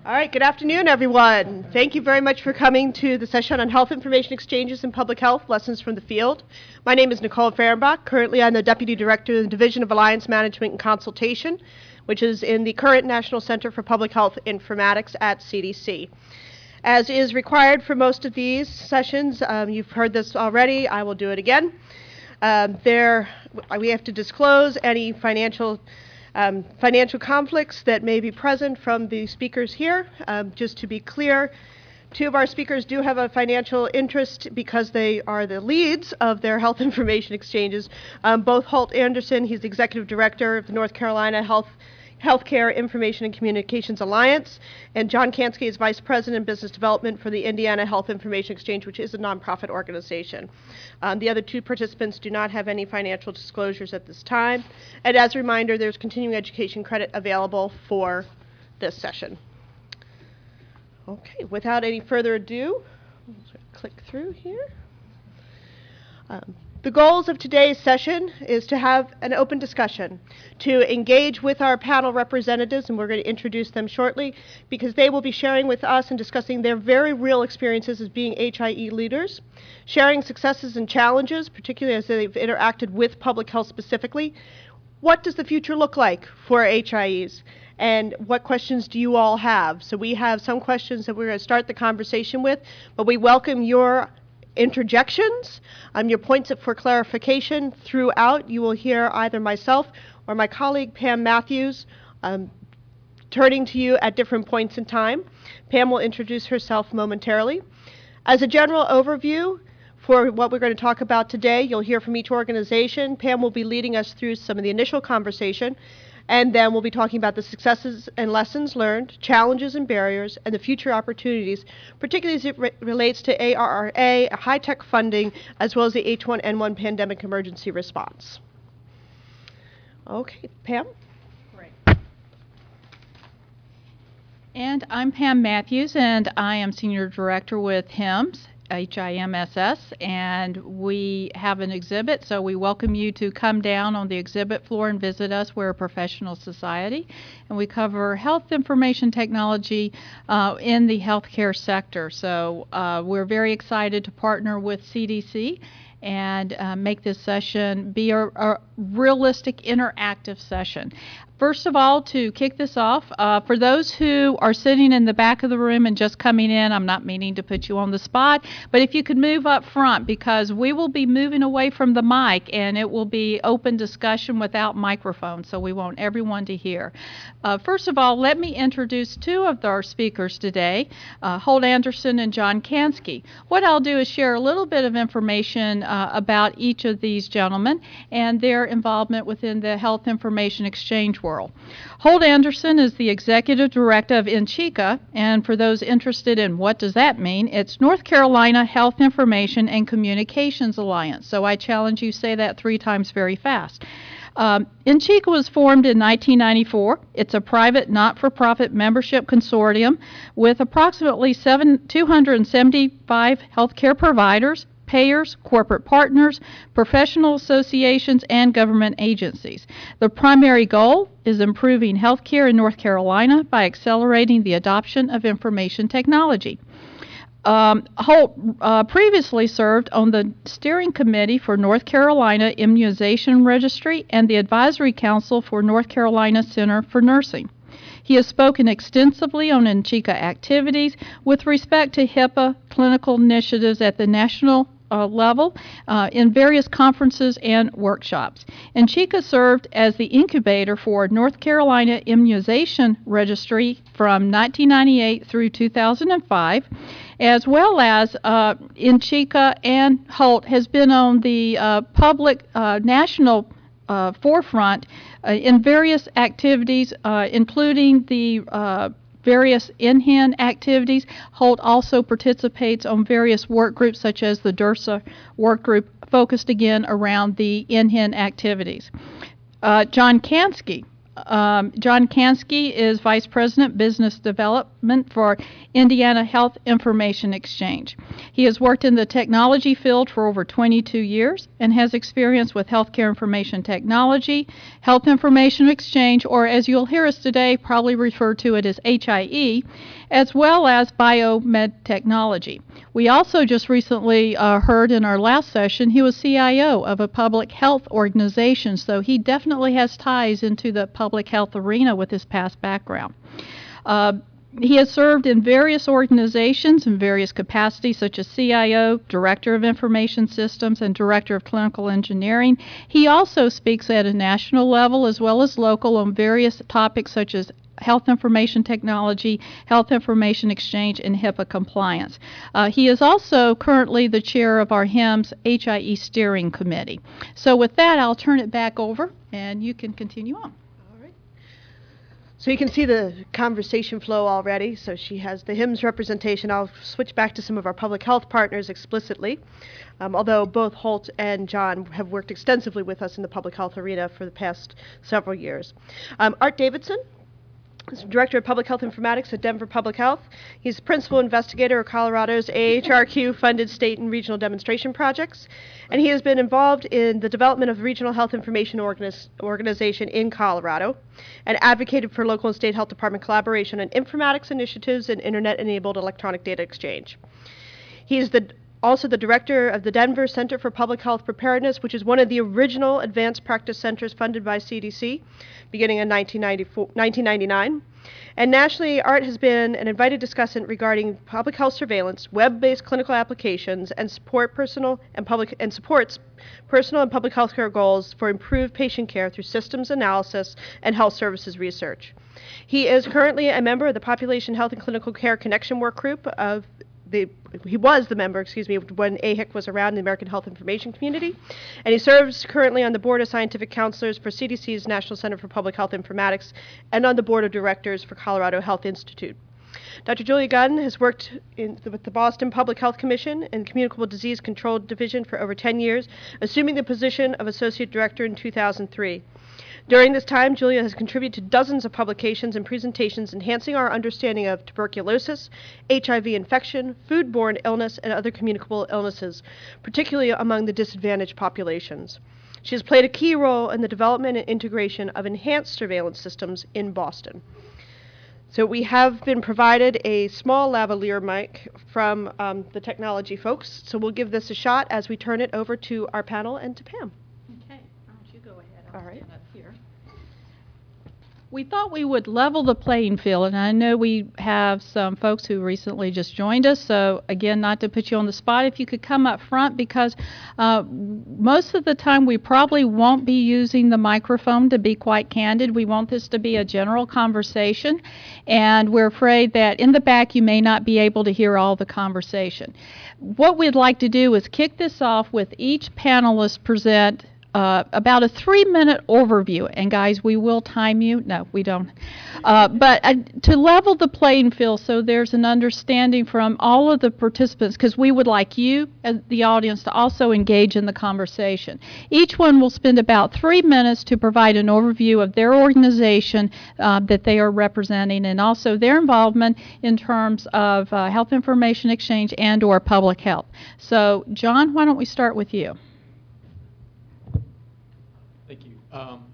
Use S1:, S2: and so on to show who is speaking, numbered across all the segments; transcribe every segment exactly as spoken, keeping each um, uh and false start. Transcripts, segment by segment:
S1: All right, good afternoon, everyone. Thank you very much for coming to the session on health information exchanges and public health lessons from the field. My name is Nicole Fehrenbach. Currently, I'm the Deputy Director of the Division of Alliance Management and Consultation, which is in the current National Center for Public Health Informatics at C D C. As is required for most of these sessions, um, you've heard this already, I will do it again. Um, there, we have to disclose any financial Um, financial conflicts that may be present from the speakers here. Um, just to be clear, two of our speakers do have a financial interest because they are the leads of their health information exchanges. Um, both Holt Anderson, he's the Executive Director of the North Carolina Health Healthcare Information and Communications Alliance, and John Kansky is Vice President of Business Development for the Indiana Health Information Exchange, which is a nonprofit organization. Um, the other two participants do not have any financial disclosures at this time. And as a reminder, there's continuing education credit available for this session. Okay, without any further ado, click through here. Um, The goals of today's session is to have an open discussion, to engage with our panel representatives, and we're going to introduce them shortly, because they will be sharing with us and discussing their very real experiences as being H I E leaders, sharing successes and challenges, particularly as they've interacted with public health specifically. What does the future look like for H I Es? And what questions do you all have? So we have some questions that we're going to start the conversation with, but we welcome your interjections, um, your points for clarification throughout. You will hear either myself or my colleague Pam Matthews um, turning to you at different points in time. Pam will introduce herself momentarily. As a general overview for what we're going to talk about today, you'll hear from each organization. Pam will be leading us through some of the initial conversation, and then we'll be talking about the successes and lessons learned, challenges and barriers, and the future opportunities, particularly as it re relates to A R R A, high-tech funding, as well as the H one N one pandemic emergency response. Okay, Pam?
S2: Great. And I'm Pam Matthews, and I am Senior Director with H I M S. H I M S S, and we have an exhibit, so we welcome you to come down on the exhibit floor and visit us. We're a professional society, and we cover health information technology uh, in the healthcare sector. So uh, we're very excited to partner with C D C and uh, make this session be a, a realistic, interactive session. First of all, to kick this off, uh, for those who are sitting in the back of the room and just coming in, I'm not meaning to put you on the spot, but if you could move up front, because we will be moving away from the mic and it will be open discussion without microphone, so we want everyone to hear. Uh, first of all, let me introduce two of our speakers today, uh, Holt Anderson and John Kansky. What I'll do is share a little bit of information uh, about each of these gentlemen and their involvement within the health information exchange world. Holt Anderson is the Executive Director of NCHICA, and for those interested in what does that mean, it's North Carolina Health Information and Communications Alliance. So I challenge you to say that three times very fast. Um, NCHICA was formed in nineteen ninety-four. It's a private, not-for-profit membership consortium with approximately seven, two hundred seventy-five healthcare providers, payers, corporate partners, professional associations, and government agencies. The primary goal is improving healthcare in North Carolina by accelerating the adoption of information technology. Um, Holt uh, previously served on the steering committee for North Carolina Immunization Registry and the advisory council for North Carolina Center for Nursing. He has spoken extensively on NCHICA activities with respect to HIPAA clinical initiatives at the national uh, level uh, in various conferences and workshops. NCHICA served as the incubator for North Carolina Immunization Registry from nineteen ninety-eight through two thousand five, as well as uh, NCHICA and Holt has been on the uh, public uh, national uh, forefront uh, in various activities, uh, including the uh, various N H I N activities. Holt also participates on various work groups such as the DERSA work group focused again around the N H I N activities. Uh, John Kansky Um, John Kansky is Vice President, Business Development for Indiana Health Information Exchange. He has worked in the technology field for over twenty-two years and has experience with healthcare information technology, health information exchange, or as you'll hear us today, probably refer to it as H I E, as well as biomed technology. We also just recently uh, heard in our last session he was C I O of a public health organization, so he definitely has ties into the public health arena with his past background. Uh, he has served in various organizations in various capacities, such as C I O, Director of Information Systems, and Director of Clinical Engineering. He also speaks at a national level as well as local on various topics such as health information technology, health information exchange, and HIPAA compliance. Uh, he is also currently the chair of our H I M S H I E Steering Committee. So with that, I'll turn it back over, and you can continue on.
S1: All right. So you can see the conversation flow already. So she has the H I M S representation. I'll switch back to some of our public health partners explicitly, um, although both Holt and John have worked extensively with us in the public health arena for the past several years. Um, Art Davidson is Director of Public Health Informatics at Denver Public Health. He's Principal Investigator of Colorado's A H R Q-funded state and regional demonstration projects, and he has been involved in the development of the Regional Health Information Organiz- Organization in Colorado and advocated for local and state health department collaboration on informatics initiatives and internet-enabled electronic data exchange. He is the also the director of the Denver Center for Public Health Preparedness, which is one of the original advanced practice centers funded by C D C, beginning in nineteen ninety-nine. And nationally, Art has been an invited discussant regarding public health surveillance, web-based clinical applications, and support personal and public and supports personal and public health care goals for improved patient care through systems analysis and health services research. He is currently a member of the Population Health and Clinical Care Connection Work Group of The, he was the member, excuse me, when A H I C was around in the American Health Information Community, and he serves currently on the Board of Scientific Counselors for C D C's National Center for Public Health Informatics and on the Board of Directors for Colorado Health Institute. Doctor Julia Gunn has worked in the, with the Boston Public Health Commission and Communicable Disease Control Division for over ten years, assuming the position of Associate Director in two thousand three. During this time, Julia has contributed to dozens of publications and presentations enhancing our understanding of tuberculosis, H I V infection, foodborne illness, and other communicable illnesses, particularly among the disadvantaged populations. She has played a key role in the development and integration of enhanced surveillance systems in Boston. So we have been provided a small lavalier mic from um, the technology folks, so we'll give this a shot as we turn it over to our panel and to Pam.
S2: Okay, why don't you go ahead? I'll
S1: All right.
S2: stand up here. We thought we would level the playing field, and I know we have some folks who recently just joined us, so again, not to put you on the spot, if you could come up front, because uh, most of the time we probably won't be using the microphone, to be quite candid. We want this to be a general conversation, and we're afraid that in the back you may not be able to hear all the conversation. What we'd like to do is kick this off with each panelist present Uh, about a three-minute overview. And guys, we will time you. No, we don't. Uh, but uh, to level the playing field so there's an understanding from all of the participants, because we would like you, as the audience, to also engage in the conversation. Each one will spend about three minutes to provide an overview of their organization uh, that they are representing, and also their involvement in terms of uh, health information exchange and or public health. So, John, why don't we start with you?
S3: Um,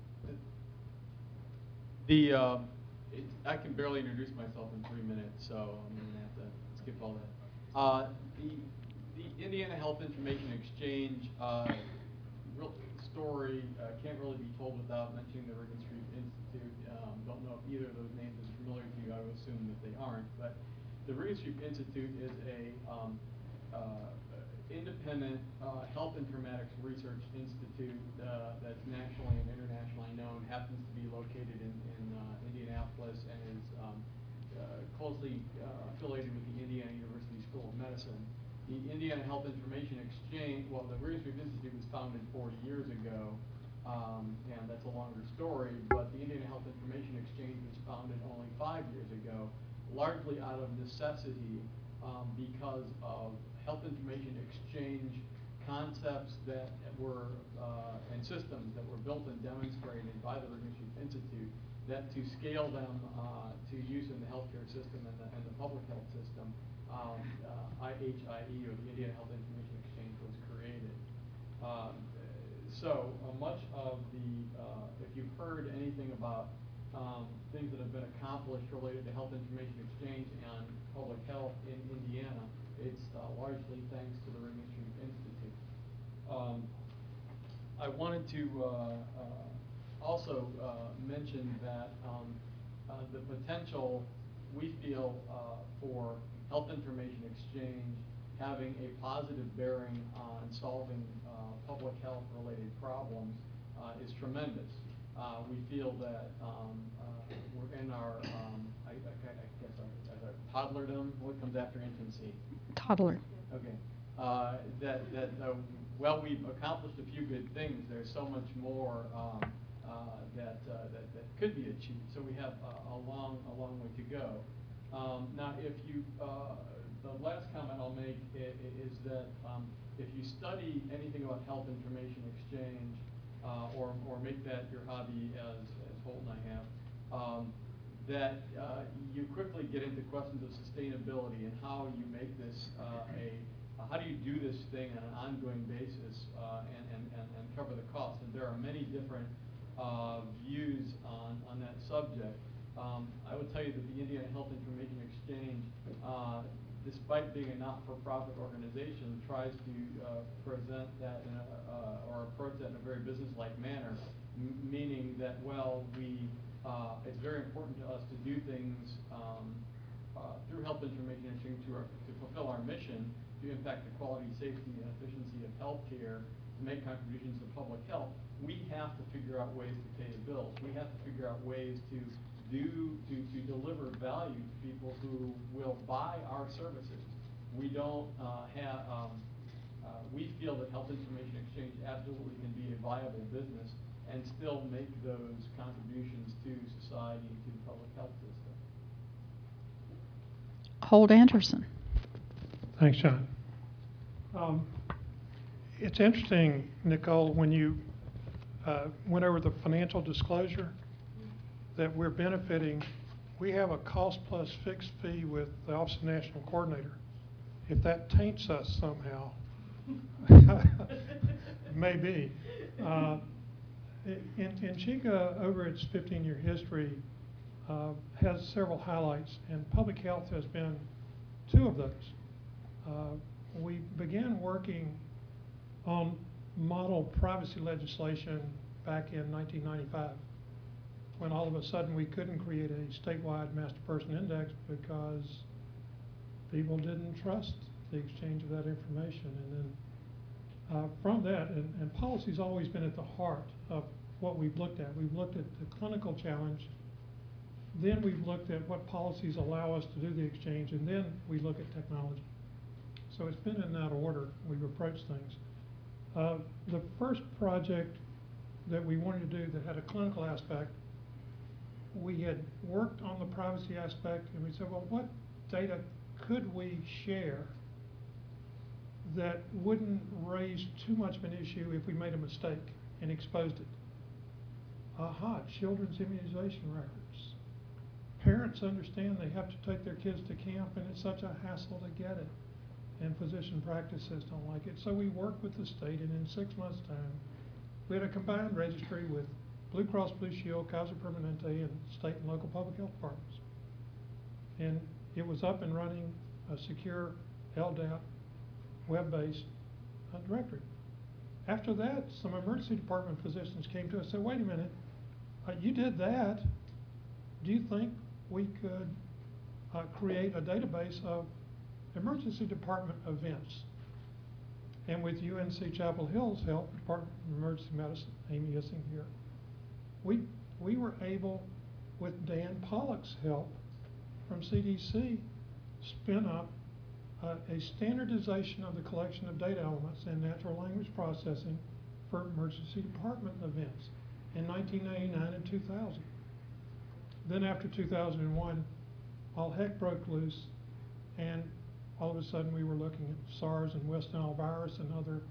S3: the uh, it, I can barely introduce myself in three minutes, so I'm going to have to skip all that. Uh, the the Indiana Health Information Exchange uh, real story uh, can't really be told without mentioning the Regan Street Institute. Um, don't know if either of those names is familiar to you. I would assume that they aren't, but the Regan Street Institute is a um, uh, independent uh, health informatics research institute uh, that's nationally and internationally known, happens to be located in, in uh, Indianapolis, and is um, uh, closely uh, affiliated with the Indiana University School of Medicine. The Indiana Health Information Exchange, well, the Regan Street Institute was founded forty years ago, um, and that's a longer story, but the Indiana Health Information Exchange was founded only five years ago, largely out of necessity um, because of health information exchange concepts that were, uh, and systems that were built and demonstrated by the Ring Street Institute, that to scale them uh, to use in the healthcare system and the, and the public health system, um, uh, I H I E, or the Indiana Health Information Exchange, was created. Um, so uh, much of the, uh, if you've heard anything about um, things that have been accomplished related to health information exchange and public health in Indiana, it's uh, largely thanks to the Ring Street Institute. Um, I wanted to uh, uh, also uh, mention that um, uh, the potential we feel uh, for health information exchange having a positive bearing on solving uh, public health related problems uh, is tremendous. Uh, we feel that um, uh, we're in our, um, I, I, I guess our, as our toddlerdom, what comes after infancy?
S2: Toddler.
S3: Okay. Uh, that, that uh, well, we've accomplished a few good things. There's so much more um, uh, that, uh, that, that could be achieved. So we have a, a long, a long way to go. Um, now, if you, uh, the last comment I'll make is that um, if you study anything about health information exchange, uh, or, or make that your hobby, as, as Holt and I have, um, that uh, you quickly get into questions of sustainability and how you make this uh, a, uh, how do you do this thing on an ongoing basis uh, and, and, and, and cover the costs? And there are many different uh, views on, on that subject. Um, I would tell you that the Indiana Health Information Exchange, uh, despite being a not-for-profit organization, tries to uh, present that in a, uh, or approach that in a very business-like manner, m meaning that, well, we, uh, it's very important to us to do things um, uh, through health information exchange to, our, to fulfill our mission to impact the quality, safety, and efficiency of healthcare, to make contributions to public health. We have to figure out ways to pay the bills. We have to figure out ways to do to, to deliver value to people who will buy our services. We don't uh, have, um, uh, we feel that health information exchange absolutely can be a viable business and still make those contributions to society and to the public health system.
S2: Holt Anderson.
S4: Thanks, John. Um, it's interesting, Nicole, when you uh, went over the financial disclosure, that we're benefiting. We have a cost plus fixed fee with the Office of National Coordinator. If that taints us somehow, maybe. Uh, in, Inchiga, over its fifteen year history, uh, has several highlights, and public health has been two of those. Uh, we began working on model privacy legislation back in nineteen ninety-five. When all of a sudden we couldn't create a statewide master person index because people didn't trust the exchange of that information. And then uh, from that, and, and policy's always been at the heart of what we've looked at. We've looked at the clinical challenge, then we've looked at what policies allow us to do the exchange, and then we look at technology. So it's been in that order we've approached things. Uh, the first project that we wanted to do that had a clinical aspect, we had worked on the privacy aspect, and we said, well, what data could we share that wouldn't raise too much of an issue if we made a mistake and exposed it? Aha, children's immunization records. Parents understand they have to take their kids to camp, and it's such a hassle to get it, and physician practices don't like it. So we worked with the state, and in six months' time, we had a combined registry with Blue Cross Blue Shield, Kaiser Permanente, and state and local public health departments. And it was up and running, a secure L D A P, web-based uh, directory. After that, some emergency department physicians came to us and said, wait a minute, uh, you did that. Do you think we could uh, create a database of emergency department events? And with U N C Chapel Hill's help, Department of Emergency Medicine, Amy Issing here, we, we were able, with Dan Pollock's help from C D C, spin up uh, a standardization of the collection of data elements and natural language processing for emergency department events in nineteen ninety-nine and two thousand. Then after two thousand one, all heck broke loose, and all of a sudden we were looking at SARS and West Nile virus and other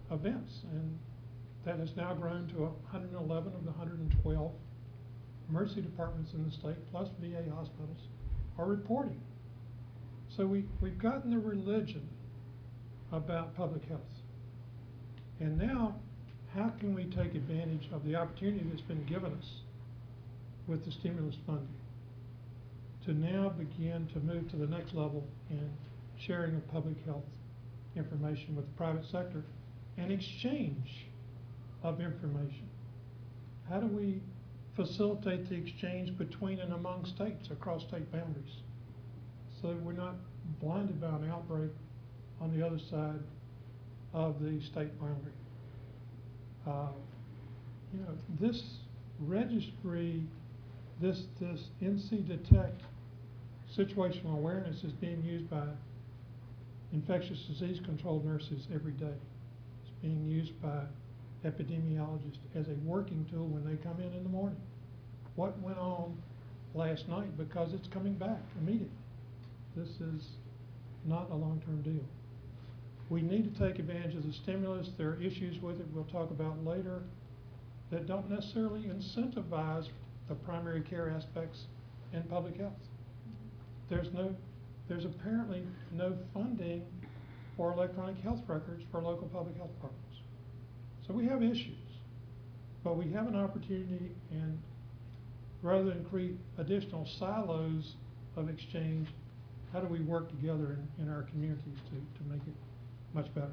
S4: events, and that has now grown to one hundred eleven of the one hundred twelve emergency departments in the state, plus V A hospitals, are reporting. So we, we've gotten the religion about public health. And now, how can we take advantage of the opportunity that's been given us with the stimulus funding to now begin to move to the next level in sharing of public health information with the private sector and exchange of information? How do we facilitate the exchange between and among states across state boundaries so that we're not blinded by an outbreak on the other side of the state boundary? Uh, you know, this registry, this, this N C Detect situational awareness is being used by infectious disease control nurses every day. It's being used by epidemiologists as a working tool when they come in in the morning. What went on last night, because it's coming back immediately. This is not a long-term deal. We need to take advantage of the stimulus. There are issues with it we'll talk about later that don't necessarily incentivize the primary care aspects in public health. There's no, there's apparently no funding for electronic health records for local public health departments. So we have issues, but we have an opportunity, and rather than create additional silos of exchange, how do we work together in, in our communities to, to make it much better?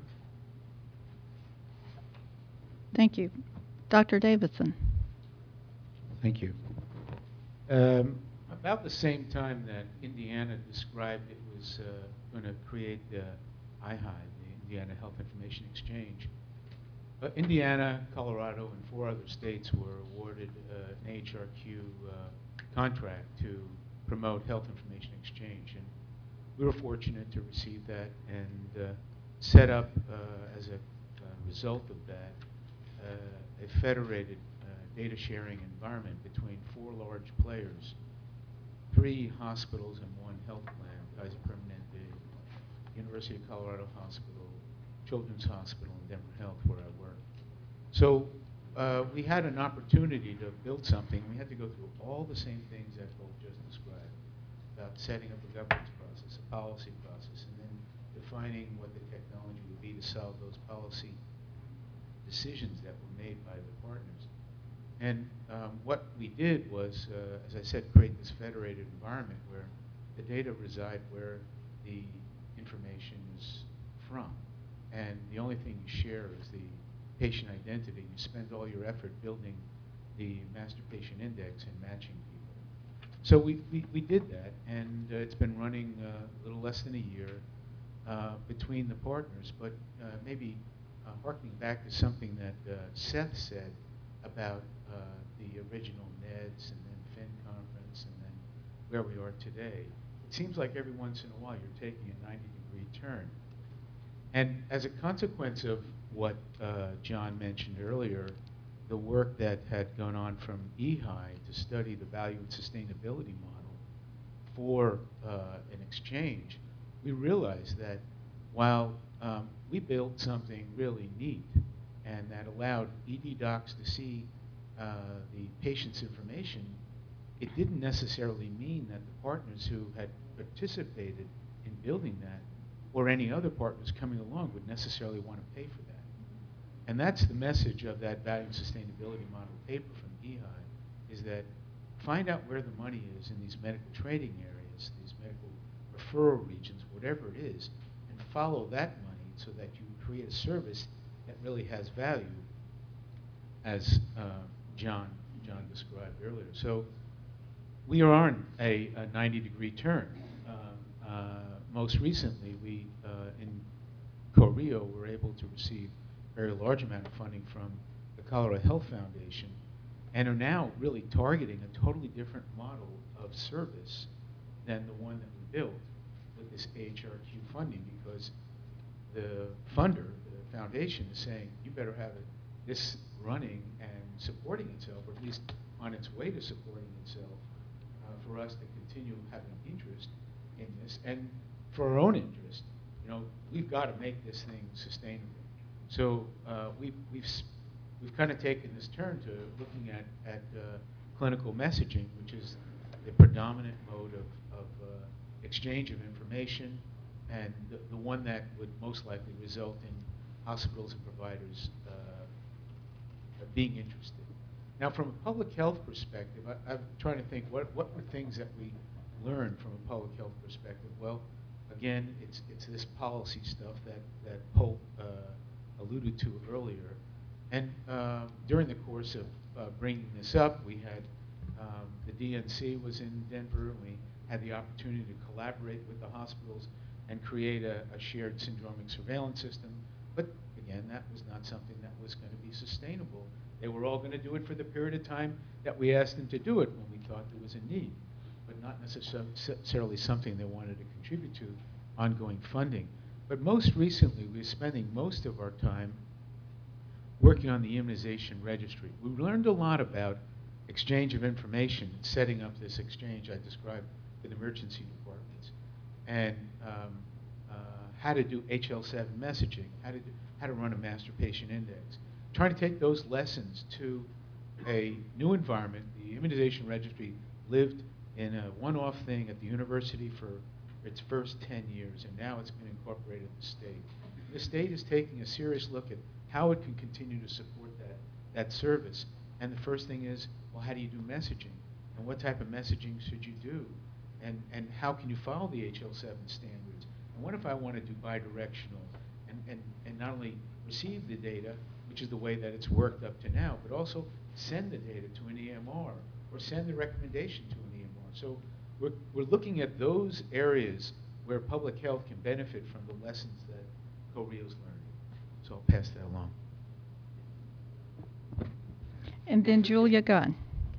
S2: Thank you. Doctor Davidson.
S5: Thank you. Um, about the same time that Indiana described it was uh, going to create the I H I, the Indiana Health Information Exchange, uh, Indiana, Colorado, and four other states were awarded uh, an H R Q uh, contract to promote health information exchange. And we were fortunate to receive that and uh, set up, uh, as a uh, result of that, uh, a federated uh, data sharing environment between four large players, three hospitals and one health plan, Kaiser Permanente, University of Colorado Hospital, Children's Hospital, and Denver Health, where I work. So uh, we had an opportunity to build something. We had to go through all the same things that Paul just described about setting up a governance process, a policy process, and then defining what the technology would be to solve those policy decisions that were made by the partners. And um, what we did was, uh, as I said, create this federated environment where the data reside where the information is from. And the only thing you share is the patient identity. You spend all your effort building the master patient index and matching people. So we, we, we did that, and uh, it's been running uh, a little less than a year uh, between the partners. But uh, maybe uh, harkening back to something that uh, Seth said about uh, the original N E D S and then Fin Conference and then where we are today, it seems like every once in a while you're taking a ninety degree turn. And as a consequence of what uh, John mentioned earlier, the work that had gone on from E H I to study the value and sustainability model for uh, an exchange, we realized that while um, we built something really neat and that allowed E D docs to see uh, the patient's information, it didn't necessarily mean that the partners who had participated in building that or any other partners coming along would necessarily want to pay for that. And that's the message of that value and sustainability model paper from E H I, is that find out where the money is in these medical trading areas, these medical referral regions, whatever it is, and follow that money so that you create a service that really has value, as uh, John, John described earlier. So we are on a, a ninety degree turn. Uh, uh, most recently, we, uh, in Corio, were able to receive a very large amount of funding from the Colorado Health Foundation and are now really targeting a totally different model of service than the one that we built with this H R Q funding, because the funder, the foundation, is saying you better have it, this running and supporting itself, or at least on its way to supporting itself, uh, for us to continue having interest in this, and for our own interest. You know, we've got to make this thing sustainable. So uh, we've, we've, s- we've kind of taken this turn to looking at, at uh, clinical messaging, which is the predominant mode of, of uh, exchange of information, and the, the one that would most likely result in hospitals and providers uh, being interested. Now, from a public health perspective, I, I'm trying to think what, what were things that we learned from a public health perspective. Well, again, it's, it's this policy stuff that, that Pope uh, alluded to earlier. And uh, during the course of uh, bringing this up, we had um, the D N C was in Denver, and we had the opportunity to collaborate with the hospitals and create a, a shared syndromic surveillance system. But again, that was not something that was going to be sustainable. They were all going to do it for the period of time that we asked them to do it when we thought there was a need, but not necessarily something they wanted to contribute to ongoing funding. But most recently, we're spending most of our time working on the immunization registry. We learned a lot about exchange of information and setting up this exchange I described with emergency departments, and um, uh, how to do H L seven messaging, how to, do, how to run a master patient index. Trying to take those lessons to a new environment. The immunization registry lived in a one-off thing at the university for its first ten years, and now it's been incorporated in the state. The state is taking a serious look at how it can continue to support that, that service. And the first thing is, well, how do you do messaging? And what type of messaging should you do? And, and how can you follow the H L seven standards? And what if I want to do bidirectional and, and, and not only receive the data, which is the way that it's worked up to now, but also send the data to an E M R or send the recommendation to an E M R. So we're, we're looking at those areas where public health can benefit from the lessons that COREO's learned. So I'll pass that along.
S2: And then Julia Gunn.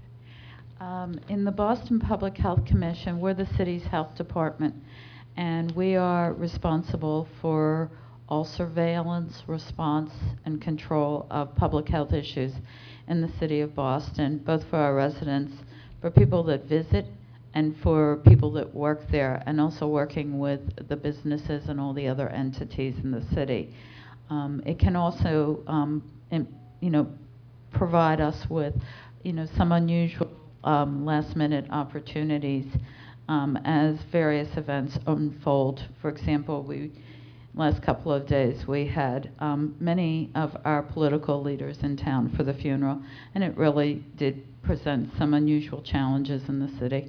S6: Um, in the Boston Public Health Commission, we're the city's health department, and we are responsible for all surveillance, response, and control of public health issues in the city of Boston, both for our residents, for people that visit, and for people that work there, and also working with the businesses and all the other entities in the city. Um, it can also, um, in, you know, provide us with, you know, some unusual um, last-minute opportunities um, as various events unfold. For example, we last couple of days we had um, many of our political leaders in town for the funeral, and it really did present some unusual challenges in the city.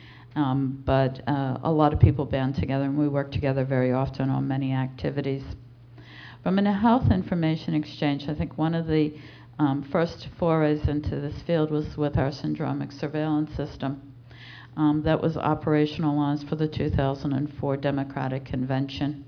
S6: Um, but uh, a lot of people band together, and we work together very often on many activities. From a health information exchange, I think one of the um, first forays into this field was with our syndromic surveillance system um, that was operationalized for the two thousand four Democratic Convention.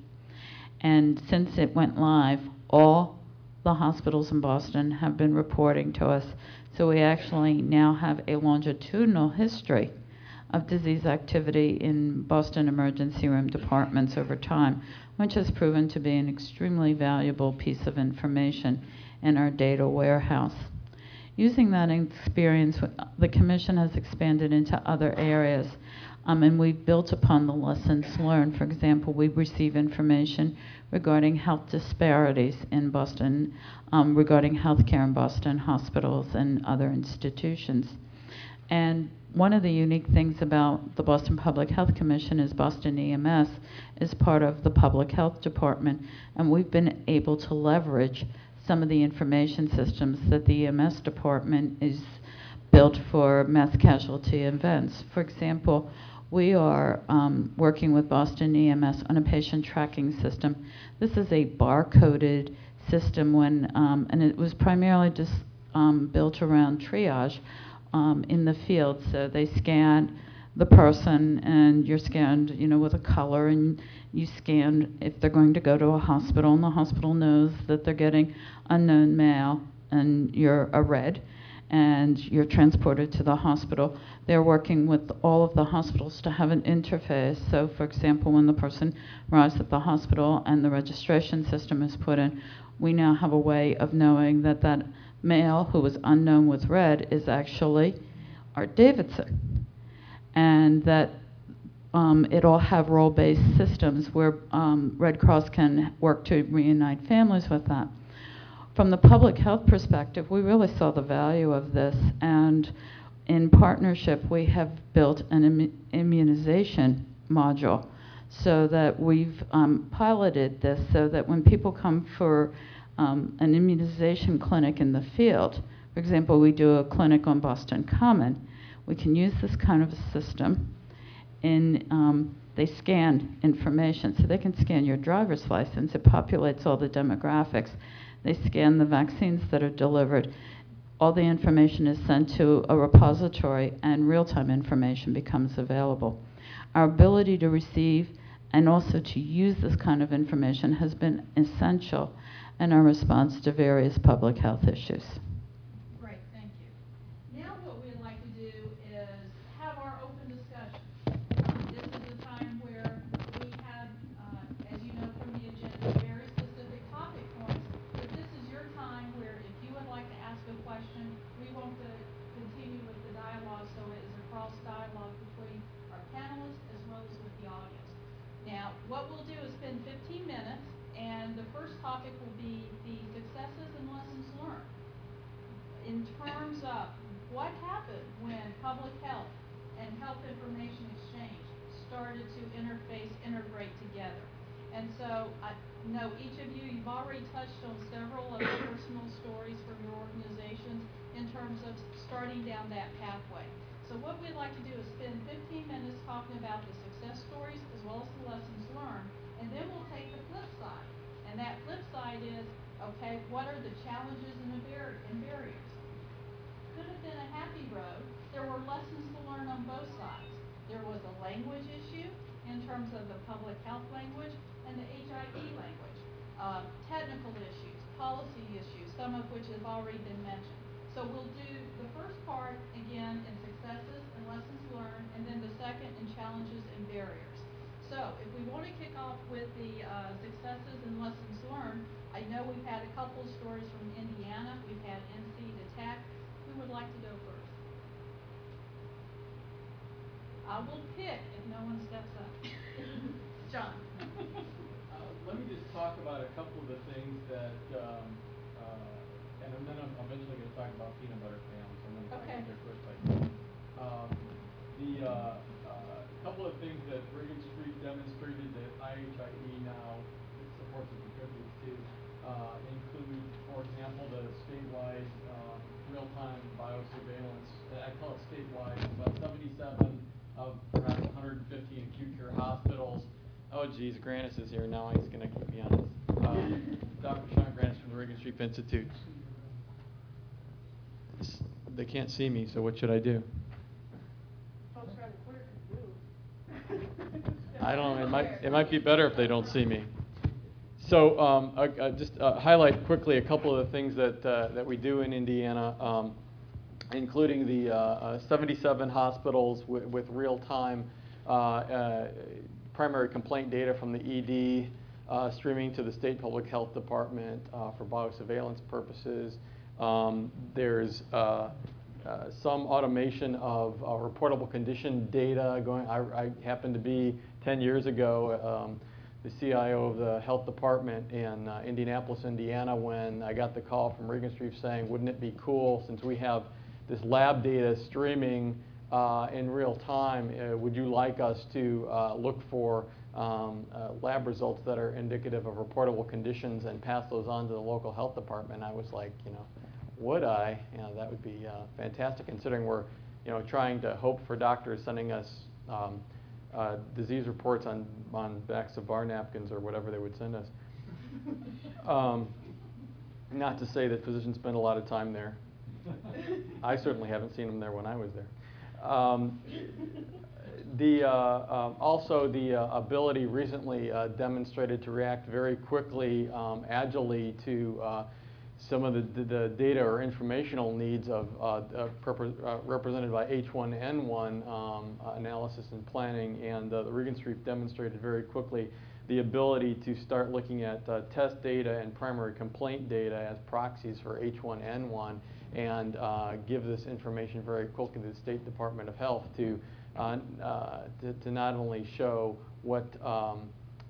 S6: And since it went live, all the hospitals in Boston have been reporting to us. So we actually now have a longitudinal history of disease activity in Boston emergency room departments over time, which has proven to be an extremely valuable piece of information in our data warehouse. Using that experience, the Commission has expanded into other areas, um, and we've built upon the lessons learned. For example, we receive information regarding health disparities in Boston, um, regarding healthcare in Boston hospitals and other institutions. And one of the unique things about the Boston Public Health Commission is Boston E M S is part of the Public Health Department, and we've been able to leverage some of the information systems that the E M S department is built for mass casualty events. For example, we are um, working with Boston E M S on a patient tracking system. This is a bar-coded system when, um, and it was primarily just um, built around triage um, in the field. So they scan the person, and you're scanned, you know, with a color, and you scan if they're going to go to a hospital, and the hospital knows that they're getting unknown mail, and you're a red, and you're transported to the hospital. They're working with all of the hospitals to have an interface. So, for example, when the person arrives at the hospital and the registration system is put in, we now have a way of knowing that that male who was unknown with red is actually Art Davidson. And that um, it all have role-based systems where um, Red Cross can work to reunite families with that. from the public health perspective, we really saw the value of this, and in partnership, we have built an immu- immunization module so that we've um, piloted this so that when people come for um, an immunization clinic in the field, for example, we do a clinic on Boston Common, we can use this kind of a system. In, um, they scan information, so they can scan your driver's license. It populates all the demographics. They scan the vaccines that are delivered. All the information is sent to a repository, and real-time information becomes available. Our ability to receive and also to use this kind of information has been essential in our response to various public health issues.
S2: Great, thank you. Now what we'd like to do is have our open discussion. This is a time where we have, uh, as you know from the agenda, very specific topic points, but this is your time where if you would like to ask a question, we want to continue with the dialogue, so it is a cross dialogue between our panelists as well as with the audience. Now, what we'll do is spend fifteen minutes, and the first topic will be the successes and lessons learned in terms of what happened when public health and health information exchange started to interface, integrate together. And so I know each of you, you've already touched on several of the personal stories from your organizations in terms of starting down that pathway. So what we'd like to do is spend fifteen minutes talking about the success stories as well as the lessons learned, and then we'll take the flip side. And that flip side is, okay, what are the challenges and the bar- and barriers? Could have been a happy road. There were lessons to learn on both sides. There was a language issue in terms of the public health language and the H I V language. Uh, technical issues, policy issues, some of which have already been mentioned. So we'll do the first part, again, in successes and lessons learned, and then the second in challenges and barriers. So if we want to kick off with the uh, successes and lessons learned, I know we've had a couple of stories from Indiana. We've had N C to Tech. Who would like to go first? I will pick if no one steps up. John.
S3: Uh, let me just talk about a couple of the things that, um, uh, and then I'm eventually going to talk about peanut butter fans. So I'm going to
S2: Okay.
S3: get there quickly. Um, the uh, uh, couple of things that Reagan Street demonstrated that I H I E now supports and contributes to uh, include, for example, the statewide um, real-time biosurveillance. I call it statewide. It's about seventy-seven of perhaps one hundred fifty acute care hospitals. Oh, geez, Granis is here now. He's going to keep me honest. Um, Doctor Sean Granis from the Reagan Street Institute. They can't see me, so what should I do? I don't know. It might it might be better if they don't see me. So um, I, I just uh, highlight quickly a couple of the things that uh, that we do in Indiana, um, including the uh, uh, seventy-seven hospitals w- with real-time uh, uh, primary complaint data from the E D, uh, streaming to the state public health department uh, for biosurveillance purposes. Um, there's uh, uh, some automation of uh, reportable condition data going. I, I happened to be ten years ago um, the C I O of the health department in uh, Indianapolis, Indiana, when I got the call from Reagan Street saying, wouldn't it be cool, since we have this lab data streaming uh, in real time, uh, would you like us to uh, look for um, uh, lab results that are indicative of reportable conditions and pass those on to the local health department? I was like, you know, would I? You know, that would be uh, fantastic, considering we're, you know, trying to hope for doctors sending us um, uh, disease reports on, on backs of bar napkins or whatever they would send us. Um, not to say that physicians spend a lot of time there. I certainly haven't seen them there when I was there. Um, the, uh, um, also, the uh, ability recently uh, demonstrated to react very quickly, um, agilely to uh, some of the, the, the data or informational needs of uh, uh, uh, represented by H one N one um, uh, analysis and planning, and uh, the Reagan Street demonstrated very quickly the ability to start looking at uh, test data and primary complaint data as proxies for H one N one, and uh, give this information very quickly to the State Department of Health to, uh, uh, to, to not only show what um,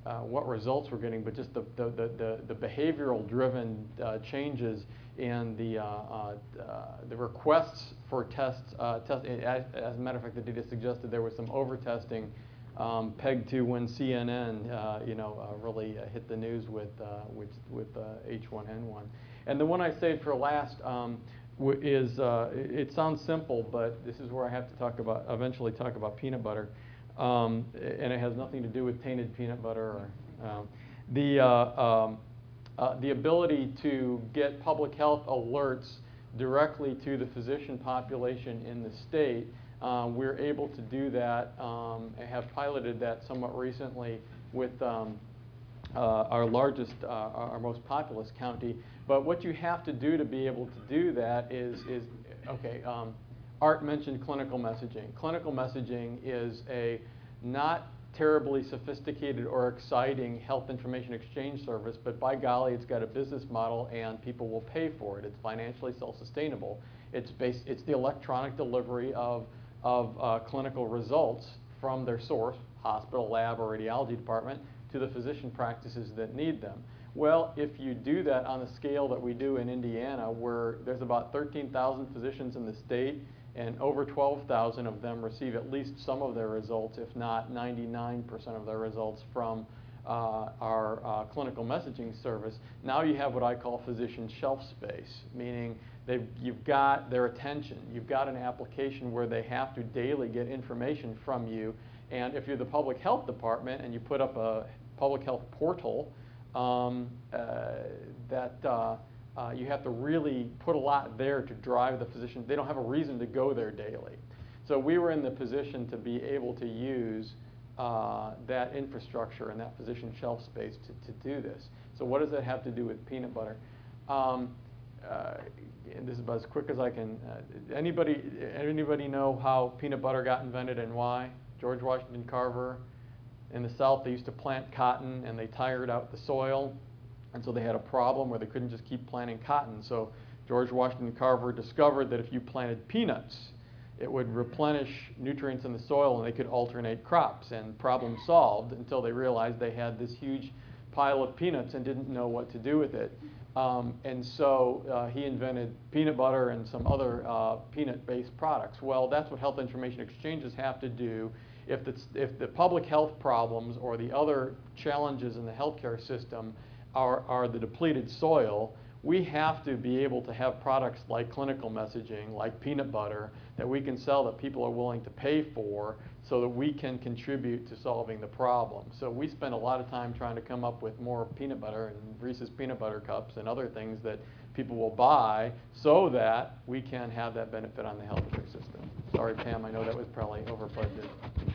S3: uh, what results we're getting, but just the, the, the, the, the behavioral-driven uh, changes in the, uh, uh, uh, the requests for tests. Uh, test, as, as a matter of fact, the data suggested there was some over-testing um, pegged to when C N N uh, you know, uh, really uh, hit the news with, uh, with, with uh, H one N one. And the one I saved for last um, w is, uh, it, it sounds simple, but this is where I have to talk about, eventually talk about peanut butter. Um, and it has nothing to do with tainted peanut butter. Or, um, the, uh, um, uh, the ability to get public health alerts directly to the physician population in the state. Uh, we're able to do that um, and have piloted that somewhat recently with um, uh, our largest, uh, our most populous county. But what you have to do to be able to do that is, is okay, um, Art mentioned clinical messaging. Clinical messaging is a not terribly sophisticated or exciting health information exchange service, but by golly, it's got a business model and people will pay for it. It's financially self-sustainable. It's, based, it's the electronic delivery of, of uh, clinical results from their source, hospital, lab, or radiology department, to the physician practices that need them. Well, if you do that on the scale that we do in Indiana, where there's about thirteen thousand physicians in the state, and over twelve thousand of them receive at least some of their results, if not ninety-nine percent of their results from uh, our uh, clinical messaging service. Now you have what I call physician shelf space, meaning they've, you've got their attention. You've got an application where they have to daily get information from you. And if you're the public health department and you put up a public health portal, um, uh, that uh, Uh, you have to really put a lot there to drive the physician. They don't have a reason to go there daily. So we were in the position to be able to use uh, that infrastructure and that physician shelf space to, to do this. So what does that have to do with peanut butter? Um, uh, and this is about as quick as I can. Uh, anybody, anybody know how peanut butter got invented and why? George Washington Carver. In the South, they used to plant cotton and they tired out the soil. And so they had a problem where they couldn't just keep planting cotton. So George Washington Carver discovered that if you planted peanuts, it would replenish nutrients in the soil and they could alternate crops. And problem solved until they realized they had this huge pile of peanuts and didn't know what to do with it. Um, and so uh, he invented peanut butter and some other uh, peanut-based products. Well, that's what health information exchanges have to do. If the, if the public health problems or the other challenges in the healthcare system Are, are the depleted soil, we have to be able to have products like clinical messaging, like peanut butter, that we can sell that people are willing to pay for so that we can contribute to solving the problem. So we spend a lot of time trying to come up with more peanut butter and Reese's peanut butter cups and other things that people will buy so that we can have that benefit on the healthcare system. Sorry, Pam, I know that was probably over-budgeted.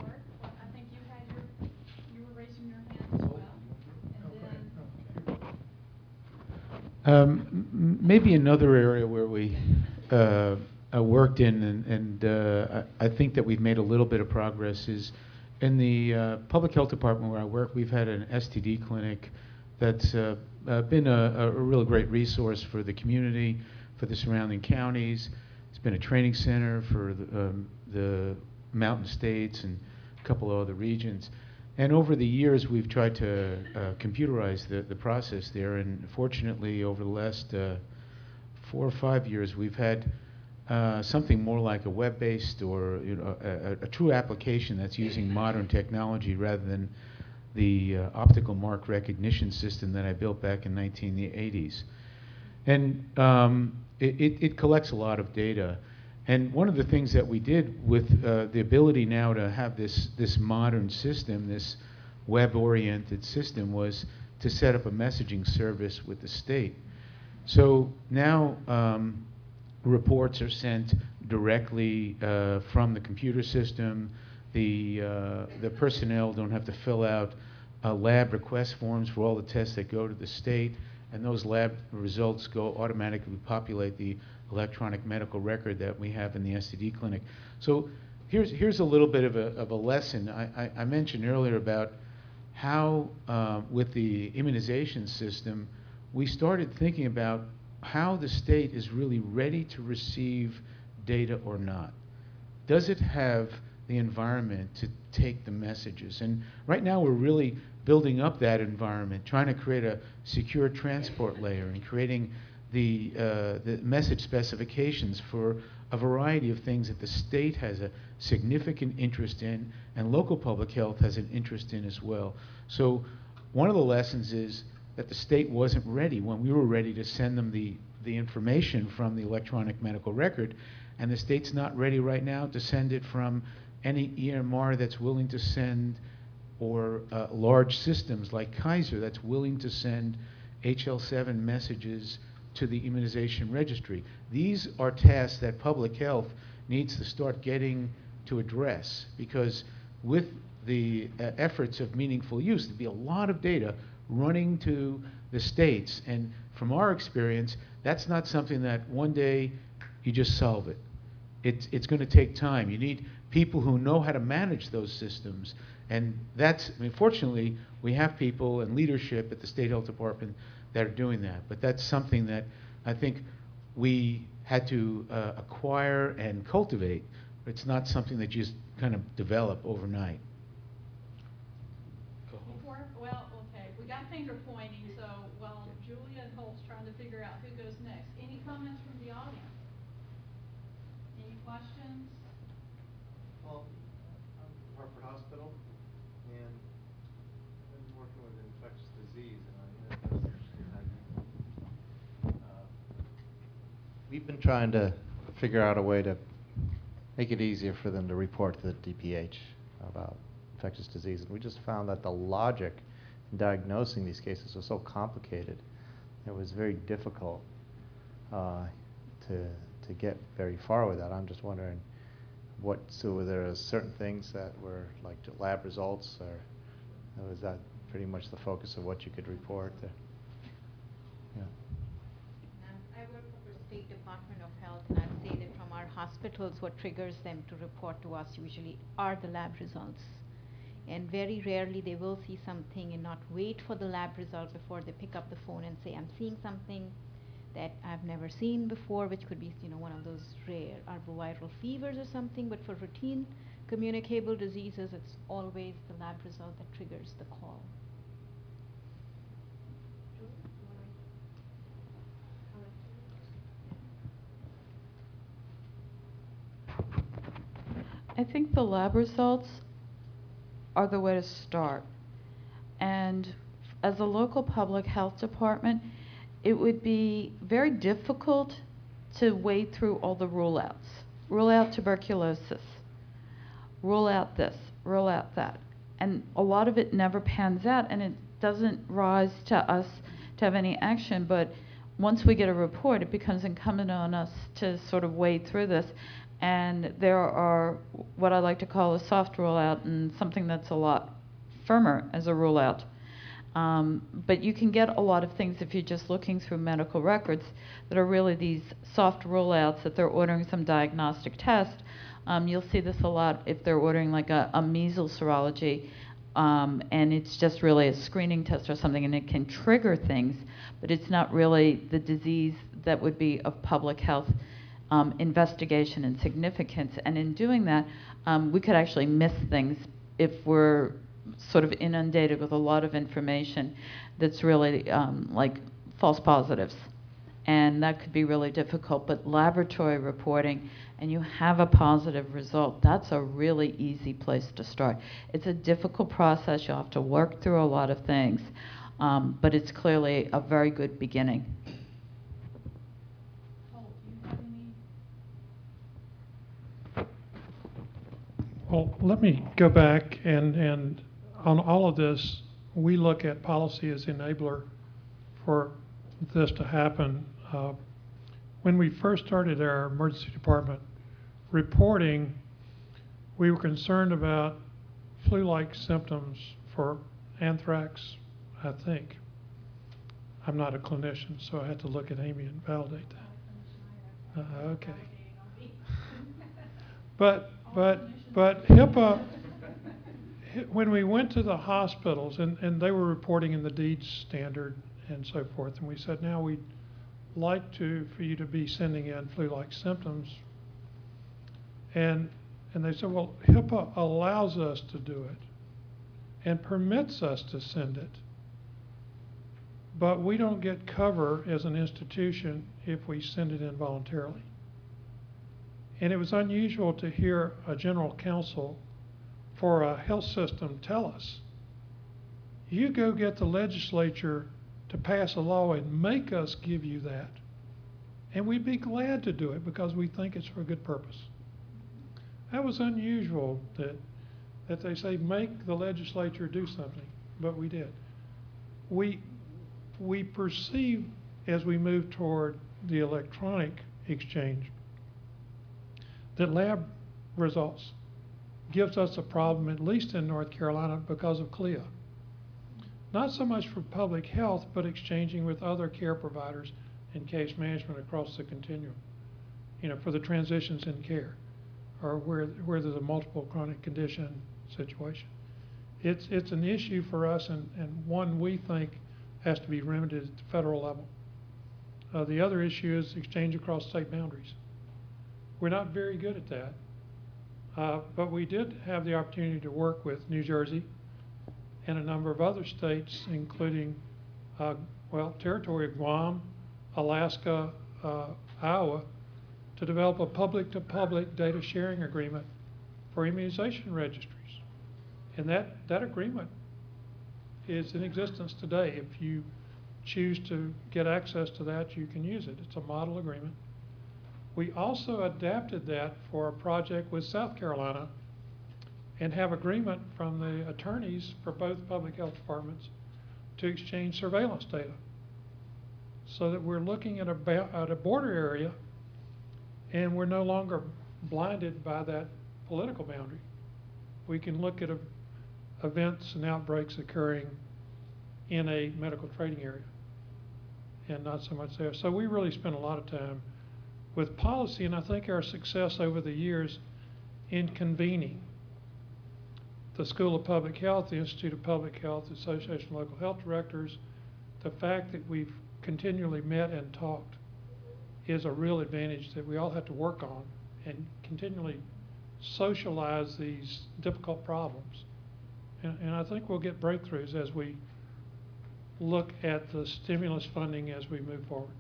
S2: I think you had your, you were raising your hand as well.
S5: Um, m- maybe another area where we uh, uh, worked in, and, and uh, I, I think that we've made a little bit of progress, is in the uh, public health department where I work. We've had an S T D clinic that's uh, uh, been a, a really great resource for the community, for the surrounding counties. It's been a training center for the, um, the mountain states and a couple of other regions. And over the years, we've tried to uh, computerize the, the process there. And fortunately, over the last uh, four or five years, we've had uh, something more like a web-based or you know, a, a true application that's using modern technology rather than the uh, optical mark recognition system that I built back in nineteen eighties. And um, it, it, it collects a lot of data. And one of the things that we did with uh, the ability now to have this, this modern system, this web-oriented system, was to set up a messaging service with the state. So now um, reports are sent directly uh, from the computer system. The, uh, the personnel don't have to fill out uh, lab request forms for all the tests that go to the state, and those lab results go automatically populate the electronic medical record that we have in the S T D clinic. So here's, here's a little bit of a, of a lesson. I, I, I mentioned earlier about how, uh, with the immunization system, we started thinking about how the state is really ready to receive data or not. Does it have the environment to take the messages. And right now we're really building up that environment, trying to create a secure transport layer and creating the, uh, the message specifications for a variety of things that the state has a significant interest in and local public health has an interest in as well. So one of the lessons is that the state wasn't ready when we were ready to send them the, the information from the electronic medical record, and the state's not ready right now to send it from any E M R that's willing to send, or uh, large systems like Kaiser that's willing to send H L seven messages to the immunization registry. These are tasks that public health needs to start getting to address, because with the uh, efforts of meaningful use, there'd be a lot of data running to the states, and from our experience, that's not something that one day you just solve it. It's, it's going to take time. You need people who know how to manage those systems, and that's, I mean, fortunately, we have people and leadership at the State Health Department that are doing that, but that's something that I think we had to uh, acquire and cultivate. It's not something that you just kind of develop overnight.
S2: Before, well, okay, we got finger pointing, so while Julia and Holt's trying to figure out who goes next, any comments from the audience? Any questions?
S7: Well, I'm from Hartford Hospital, and I've been working with infectious disease, and I, you know, uh, we've been trying to figure out a way to make it easier for them to report to the D P H about infectious disease, and we just found that the logic in diagnosing these cases was so complicated. It was very difficult uh, to to get very far with that. I'm just wondering, what, so were there certain things that were like lab results, or was that pretty much the focus of what you could report? There? Yeah.
S8: Um, I work for the State Department of Health, and I'd say that from our hospitals, what triggers them to report to us usually are the lab results. And very rarely they will see something and not wait for the lab result before they pick up the phone and say, I'm seeing something that I've never seen before, which could be, you know, one of those rare arboviral fevers or something. But for routine communicable diseases, it's always the lab result that triggers the call.
S6: I think the lab results are the way to start. And as a local public health department, it would be very difficult to wade through all the rule outs. Rule out tuberculosis, rule out this, rule out that. And a lot of it never pans out, and it doesn't rise to us to have any action. But once we get a report, it becomes incumbent on us to sort of wade through this. And there are what I like to call a soft rule out and something that's a lot firmer as a rule out. Um, but you can get a lot of things if you're just looking through medical records that are really these soft rule outs, that they're ordering some diagnostic test. Um, you'll see this a lot if they're ordering like a, a measles serology, um, and it's just really a screening test or something, and it can trigger things, but it's not really the disease that would be of public health Um, investigation and significance. And in doing that, um, we could actually miss things if we're sort of inundated with a lot of information that's really um, like false positives. And that could be really difficult. But laboratory reporting, and you have a positive result, that's a really easy place to start. It's a difficult process. You have to work through a lot of things. Um, but it's clearly a very good beginning.
S4: Well, let me go back and, and on all of this, we look at policy as enabler for this to happen. Uh, when we first started our emergency department reporting, we were concerned about flu-like symptoms for anthrax, I think. I'm not a clinician, so I had to look at Amy and validate that. Uh, okay. But, but, but HIPAA, when we went to the hospitals, and, and they were reporting in the deeds standard and so forth, and we said, now we'd like to, for you to be sending in flu-like symptoms. And, And they said, well, HIPAA allows us to do it and permits us to send it, but we don't get cover as an institution if we send it in voluntarily. And it was unusual to hear a general counsel for a health system tell us, you go get the legislature to pass a law and make us give you that. And we'd be glad to do it because we think it's for a good purpose. That was unusual that, that they say make the legislature do something, but we did. We, we perceive as we move toward the electronic exchange that lab results gives us a problem, at least in North Carolina, because of CLIA. Not so much for public health, but exchanging with other care providers and case management across the continuum, you know, for the transitions in care, or where, where there's a multiple chronic condition situation. It's, it's an issue for us, and, and one we think has to be remedied at the federal level. Uh, the other issue is exchange across state boundaries. We're not very good at that, uh, but we did have the opportunity to work with New Jersey and a number of other states, including, uh, well, territory of Guam, Alaska, uh, Iowa, to develop a public-to-public data sharing agreement for immunization registries. And that, that agreement is in existence today. If you choose to get access to that, you can use it. It's a model agreement. We also adapted that for a project with South Carolina and have agreement from the attorneys for both public health departments to exchange surveillance data, so that we're looking at a, at a border area and we're no longer blinded by that political boundary. We can look at a, events and outbreaks occurring in a medical trading area and not so much there. So we really spent a lot of time with policy, and I think our success over the years in convening the School of Public Health, the Institute of Public Health, the Association of Local Health Directors, the fact that we've continually met and talked is a real advantage that we all have to work on and continually socialize these difficult problems. And, and I think we'll get breakthroughs as we look at the stimulus funding as we move forward.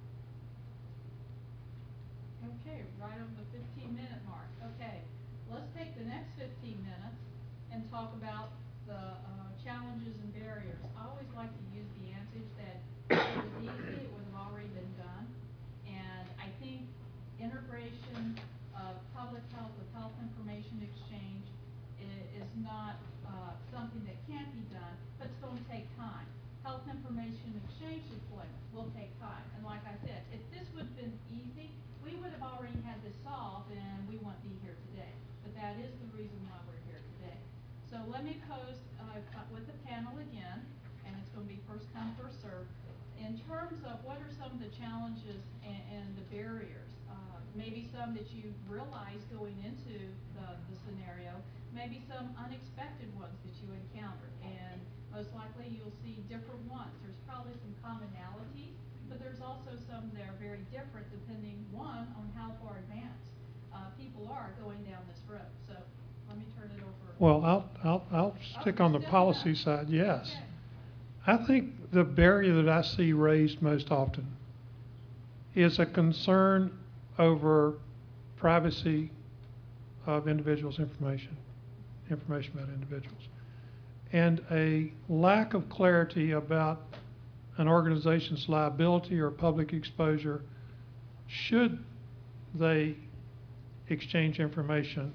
S2: Okay, right on the fifteen minute mark. Okay, let's take the next fifteen minutes and talk about the uh, challenges and barriers. I always like to use the adage that if it was easy, it would have already been done. And I think integration of public health with health information exchange is, is not uh, something that can't be done, but it's going to take time. Health information exchange deployment will take time. And like I said, if this would have been easy, we would have already had this solved and we wouldn't be here today. But that is the reason why we're here today. So let me pose uh, with the panel again, and it's going to be first come, first served. In terms of what are some of the challenges and, and the barriers, uh, maybe some that you realized going into the, the scenario, maybe some unexpected ones that you encountered, and most likely you'll see different ones. There's probably some commonalities, but there's also some that are very different depending, one, on how far advanced uh, people are going down this road. So let me turn it over.
S4: Well, I'll, I'll, I'll stick
S2: Oh,
S4: on the
S2: still
S4: policy
S2: enough.
S4: side, yes.
S2: Okay.
S4: I think the barrier that I see raised most often is a concern over privacy of individuals' information, information about individuals, and a lack of clarity about an organization's liability or public exposure should they exchange information.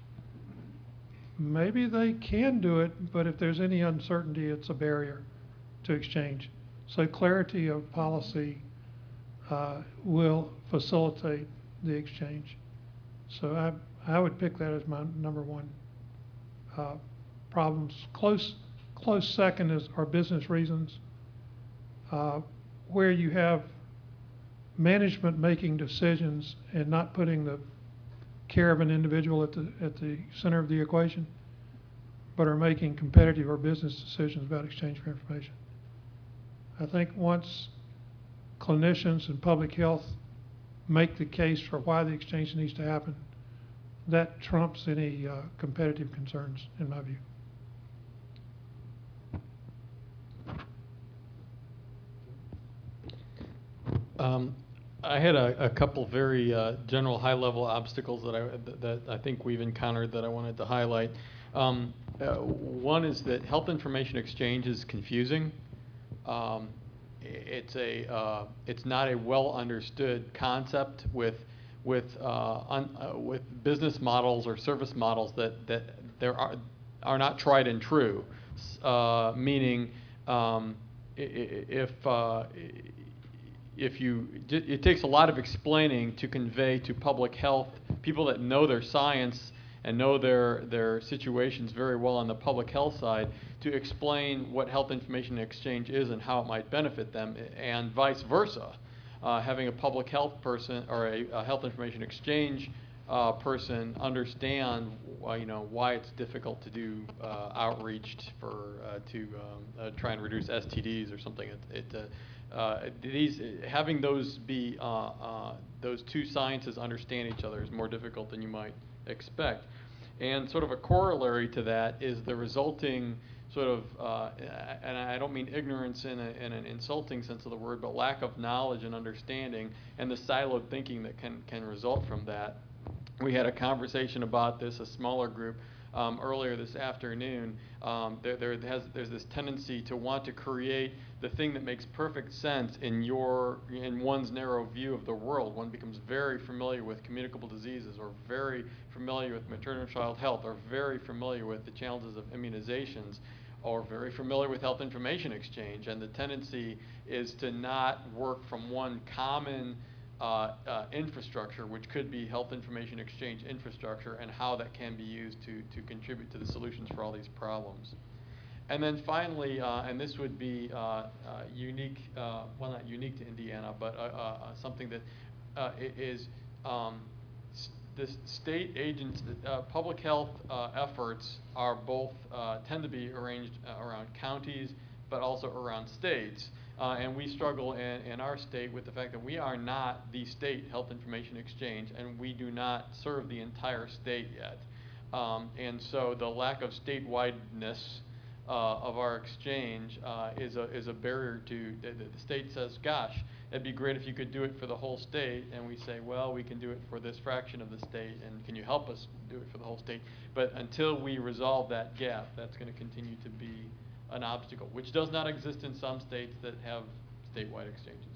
S4: Maybe they can do it, but if there's any uncertainty, it's a barrier to exchange. So clarity of policy uh, will facilitate the exchange. So I, I would pick that as my number one uh, problems. Close, close second is our business reasons, uh, where you have management making decisions and not putting the care of an individual at the, at the center of the equation, but are making competitive or business decisions about exchange for information. I think once clinicians and public health make the case for why the exchange needs to happen, that trumps any uh, competitive concerns, in my view.
S3: Um, I had a, a couple very uh, general, high-level obstacles that I that, that I think we've encountered that I wanted to highlight. Um, uh, one is that health information exchange is confusing. Um, it's a uh, it's not a well understood concept with with uh, un, uh, with business models or service models that that there are are not tried and true. Uh, meaning, um, if uh, if you, it takes a lot of explaining to convey to public health, people that know their science and know their, their situations very well on the public health side, to explain what health information exchange is and how it might benefit them, and vice versa. Uh, having a public health person or a, a health information exchange uh, person understand uh, you know, why it's difficult to do uh, outreach for uh, to um, uh, try and reduce S T Ds or something. It, it, uh, Uh, these, having those be, uh, uh, those two sciences understand each other is more difficult than you might expect. And sort of a corollary to that is the resulting sort of, uh, and I don't mean ignorance in, a, in an insulting sense of the word, but lack of knowledge and understanding, and the siloed thinking that can, can result from that. We had a conversation about this, a smaller group, um, earlier this afternoon. Um, there, there has, there's this tendency to want to create the thing that makes perfect sense in your, in one's narrow view of the world. One becomes very familiar with communicable diseases, or very familiar with maternal child health, or very familiar with the challenges of immunizations, or very familiar with health information exchange. And the tendency is to not work from one common Uh, uh, infrastructure, which could be health information exchange infrastructure, and how that can be used to, to contribute to the solutions for all these problems. And then finally, uh, and this would be uh, uh, unique, uh, well, not unique to Indiana, but uh, uh, something that uh, is um, the state agents, uh, public health uh, efforts are both, uh, tend to be arranged uh, around counties, but also around states. Uh, and we struggle in, in our state with the fact that we are not the state health information exchange, and we do not serve the entire state yet. Um, and so the lack of statewide-ness uh, of our exchange uh, is, a, is a barrier to, the, the state says, gosh, it'd be great if you could do it for the whole state. And we say, well, we can do it for this fraction of the state, and can you help us do it for the whole state? But until we resolve that gap, that's going to continue to be an obstacle, which does not exist in some states that have statewide exchanges.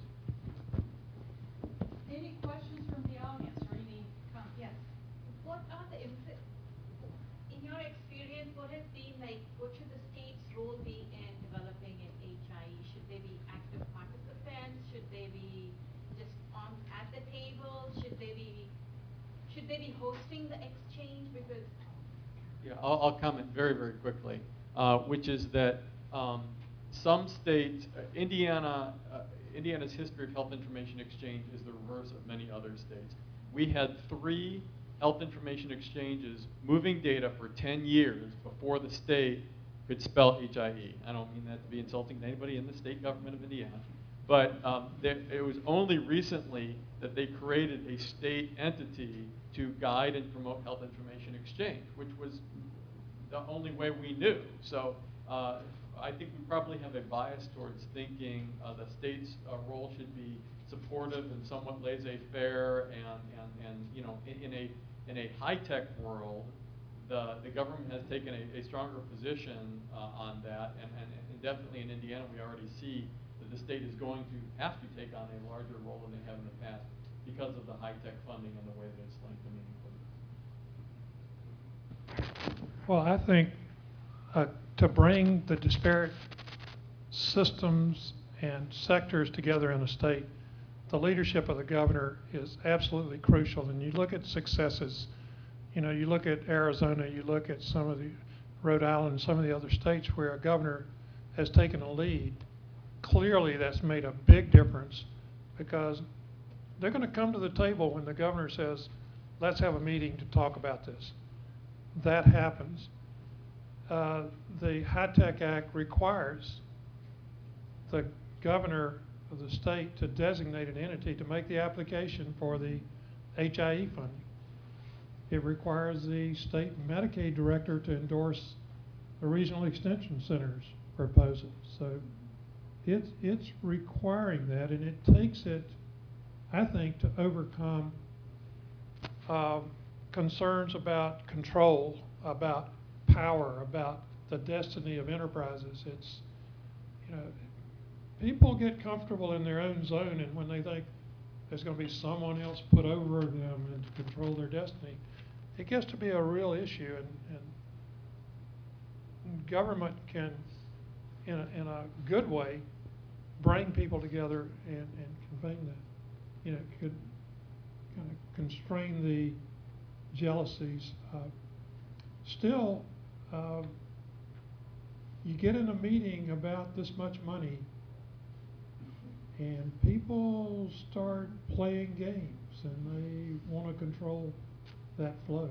S9: Any questions from the audience or any com- yes?
S10: What are the, in your experience, what has been like, what should the state's role be in developing an H I E? Should they be active participants? Should they be just on at the table? Should they be, should they be hosting the exchange? Because
S3: Yeah, I'll, I'll comment very, very quickly. Uh, which is that um, some states, uh, Indiana, uh, Indiana's history of health information exchange is the reverse of many other states. We had three health information exchanges moving data for ten years before the state could spell H I E. I don't mean that to be insulting to anybody in the state government of Indiana, but um, there, it was only recently that they created a state entity to guide and promote health information exchange, which was the only way we knew. So uh, I think we probably have a bias towards thinking uh, the state's uh, role should be supportive and somewhat laissez-faire, and, and, and you know, in, in a in a high-tech world, the the government has taken a, a stronger position uh, on that, and, and, and definitely in Indiana we already see that the state is going to have to take on a larger role than they have in the past because of the high-tech funding and the way that it's linked to meaningful.
S4: Well, I think uh, to bring the disparate systems and sectors together in a state, the leadership of the governor is absolutely crucial. And you look at successes, you know, you look at Arizona, you look at some of the Rhode Island, some of the other states where a governor has taken a lead. Clearly that's made a big difference, because they're going to come to the table when the governor says, let's have a meeting to talk about this. That happens. Uh, the HITECH Act requires the governor of the state to designate an entity to make the application for the H I E funding. It requires the state Medicaid director to endorse the regional extension center's proposal. So it's, it's requiring that, and it takes it, I think, to overcome um, concerns about control, about power, about the destiny of enterprises. It's, you know, people get comfortable in their own zone, and when they think there's going to be someone else put over them and to control their destiny, it gets to be a real issue, and, and government can, in a, in a good way, bring people together and, and convey that. You know, could kind of constrain the jealousies. Uh, still, uh, you get in a meeting about this much money, and people start playing games, and they want to control that flow.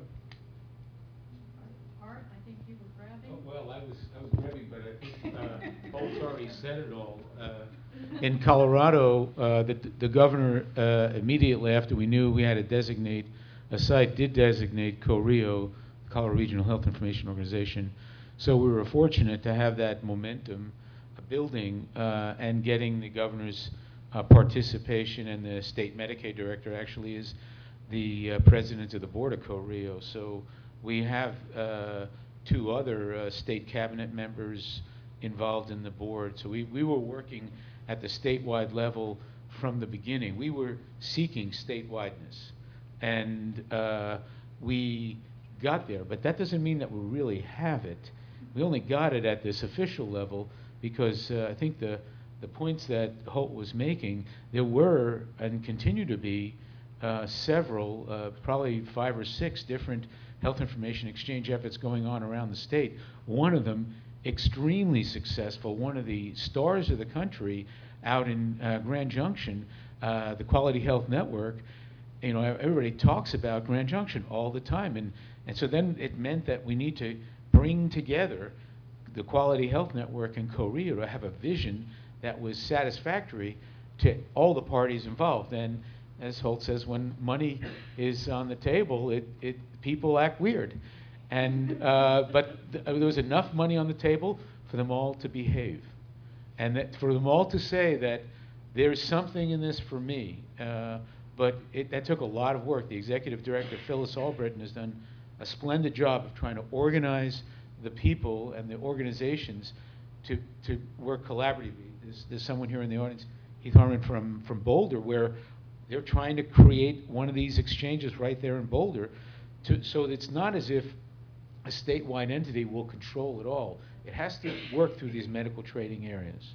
S9: Art, I think you were grabbing.
S5: Oh, well, I was, I was grabbing, but I think uh, Holt's already said it all. Uh, in Colorado, uh, the, the governor, uh, immediately after we knew we had to designate a site, did designate CORIO, Colorado Regional Health Information Organization. So we were fortunate to have that momentum building uh, and getting the governor's uh, participation, and the state Medicaid director actually is the uh, president of the board of CORIO. So we have uh, two other uh, state cabinet members involved in the board. So we, we were working at the statewide level from the beginning. We were seeking statewide-ness, and uh, we got there, but that doesn't mean that we really have it. We only got it at this official level because uh, I think the, the points that Holt was making, there were and continue to be uh, several, uh, probably five or six different health information exchange efforts going on around the state. One of them extremely successful, one of the stars of the country out in uh, Grand Junction, uh, the Quality Health Network. You know, everybody talks about Grand Junction all the time, and, and so then it meant that we need to bring together the Quality Health Network and CORIO to have a vision that was satisfactory to all the parties involved. And as Holt says, when money is on the table, it, it people act weird. And uh, but th there was enough money on the table for them all to behave, and that for them all to say that there's something in this for me. Uh, but it, that took a lot of work. The executive director, Phyllis Albritton, has done a splendid job of trying to organize the people and the organizations to, to work collaboratively. There's, there's someone here in the audience, Heath Harmon from, from Boulder, where they're trying to create one of these exchanges right there in Boulder, to, so it's not as if a statewide entity will control it all. It has to work through these medical trading areas.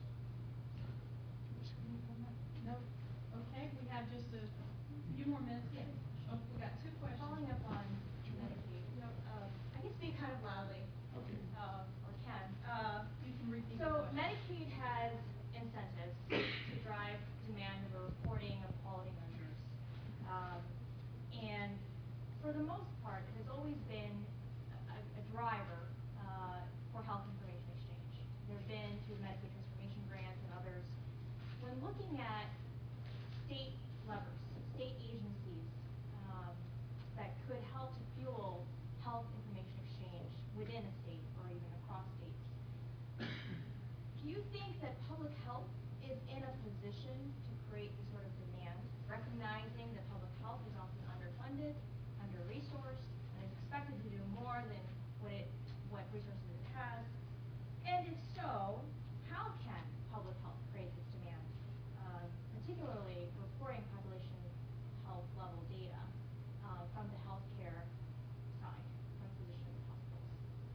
S9: No, okay, we have just a few more minutes. Yes. Oh, we got two questions.
S10: Following up on Medicaid, you know, uh, I can speak kind of loudly,
S5: Okay.
S10: uh, or can. Uh,
S9: You can repeat the
S10: So
S9: question.
S10: Medicaid has incentives to drive demand of reporting of quality measures. Um, and for the most part, it has always been a, a driver uh, for health information exchange. There have been through Medicaid transformation grants and others. When looking at state levers, state agencies um, that could help to fuel health information exchange within a state or even across states, do you think that public health is in a position to create the sort of demand, recognizing that public health is often underfunded, under-resourced, and is expected to do more than what it what resources it has? And if so, how can public health create this demand, uh, particularly reporting population health level data uh, from the healthcare side, from physicians and hospitals?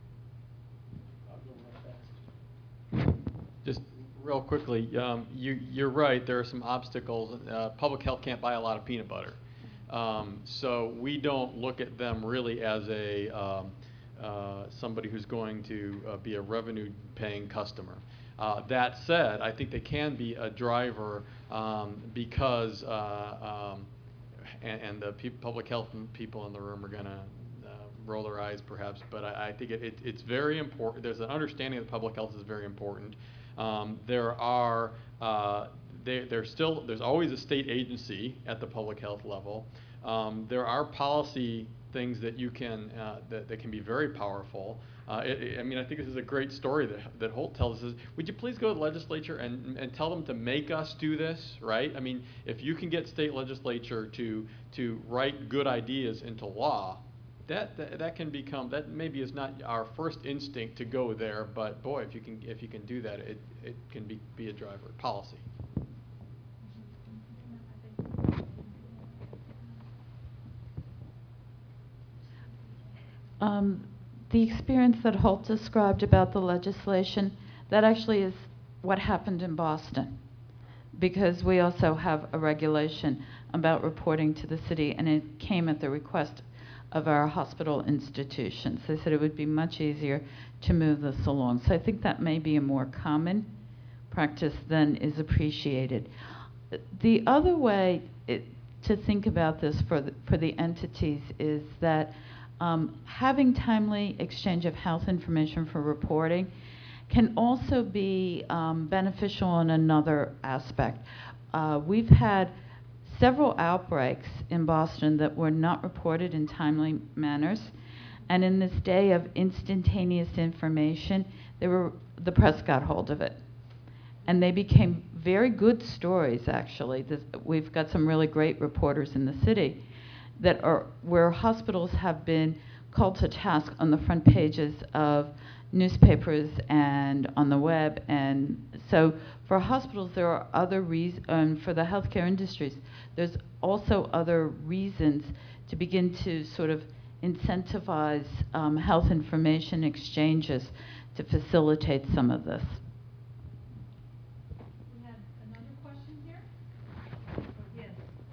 S3: Just real quickly, um, you, you're right, there are some obstacles. Uh, public health can't buy a lot of peanut butter. Um, so we don't look at them really as a um, uh, somebody who's going to uh, be a revenue-paying customer. Uh, that said, I think they can be a driver um, because, uh, um, and, and the pe public health people in the room are going to uh, roll their eyes perhaps, but I, I think it, it, it's very important. There's an understanding that public health is very important. Um, there are, uh, there, there's still, there's always a state agency at the public health level. Um, there are policy things that you can, uh, that, that can be very powerful. Uh, it, it- I mean, I think this is a great story that, that Holt tells us. Would you please go to the legislature and, and tell them to make us do this, right? I mean, if you can get state legislature to, to write good ideas into law, that, that, that can become, that maybe is not our first instinct to go there, but boy, if you can, if you can do that, it, it can be, be a driver, policy.
S6: Um, the experience that Holt described about the legislation, that actually is what happened in Boston, because we also have a regulation about reporting to the city, and it came at the request of our hospital institutions. They said it would be much easier to move this along. So I think that may be a more common practice than is appreciated. The other way it, to think about this for the, for the entities is that um, having timely exchange of health information for reporting can also be um, beneficial in another aspect. Uh, we've had several outbreaks in Boston that were not reported in timely manners. And in this day of instantaneous information, they were, the press got hold of it. And they became very good stories, actually. This, we've got some really great reporters in the city that are where hospitals have been called to task on the front pages of newspapers and on the web. And so for hospitals, there are other reasons, um, for the healthcare industries, there's also other reasons to begin to sort of incentivize um, health information exchanges to facilitate some of this.
S9: We have another question here? Yes.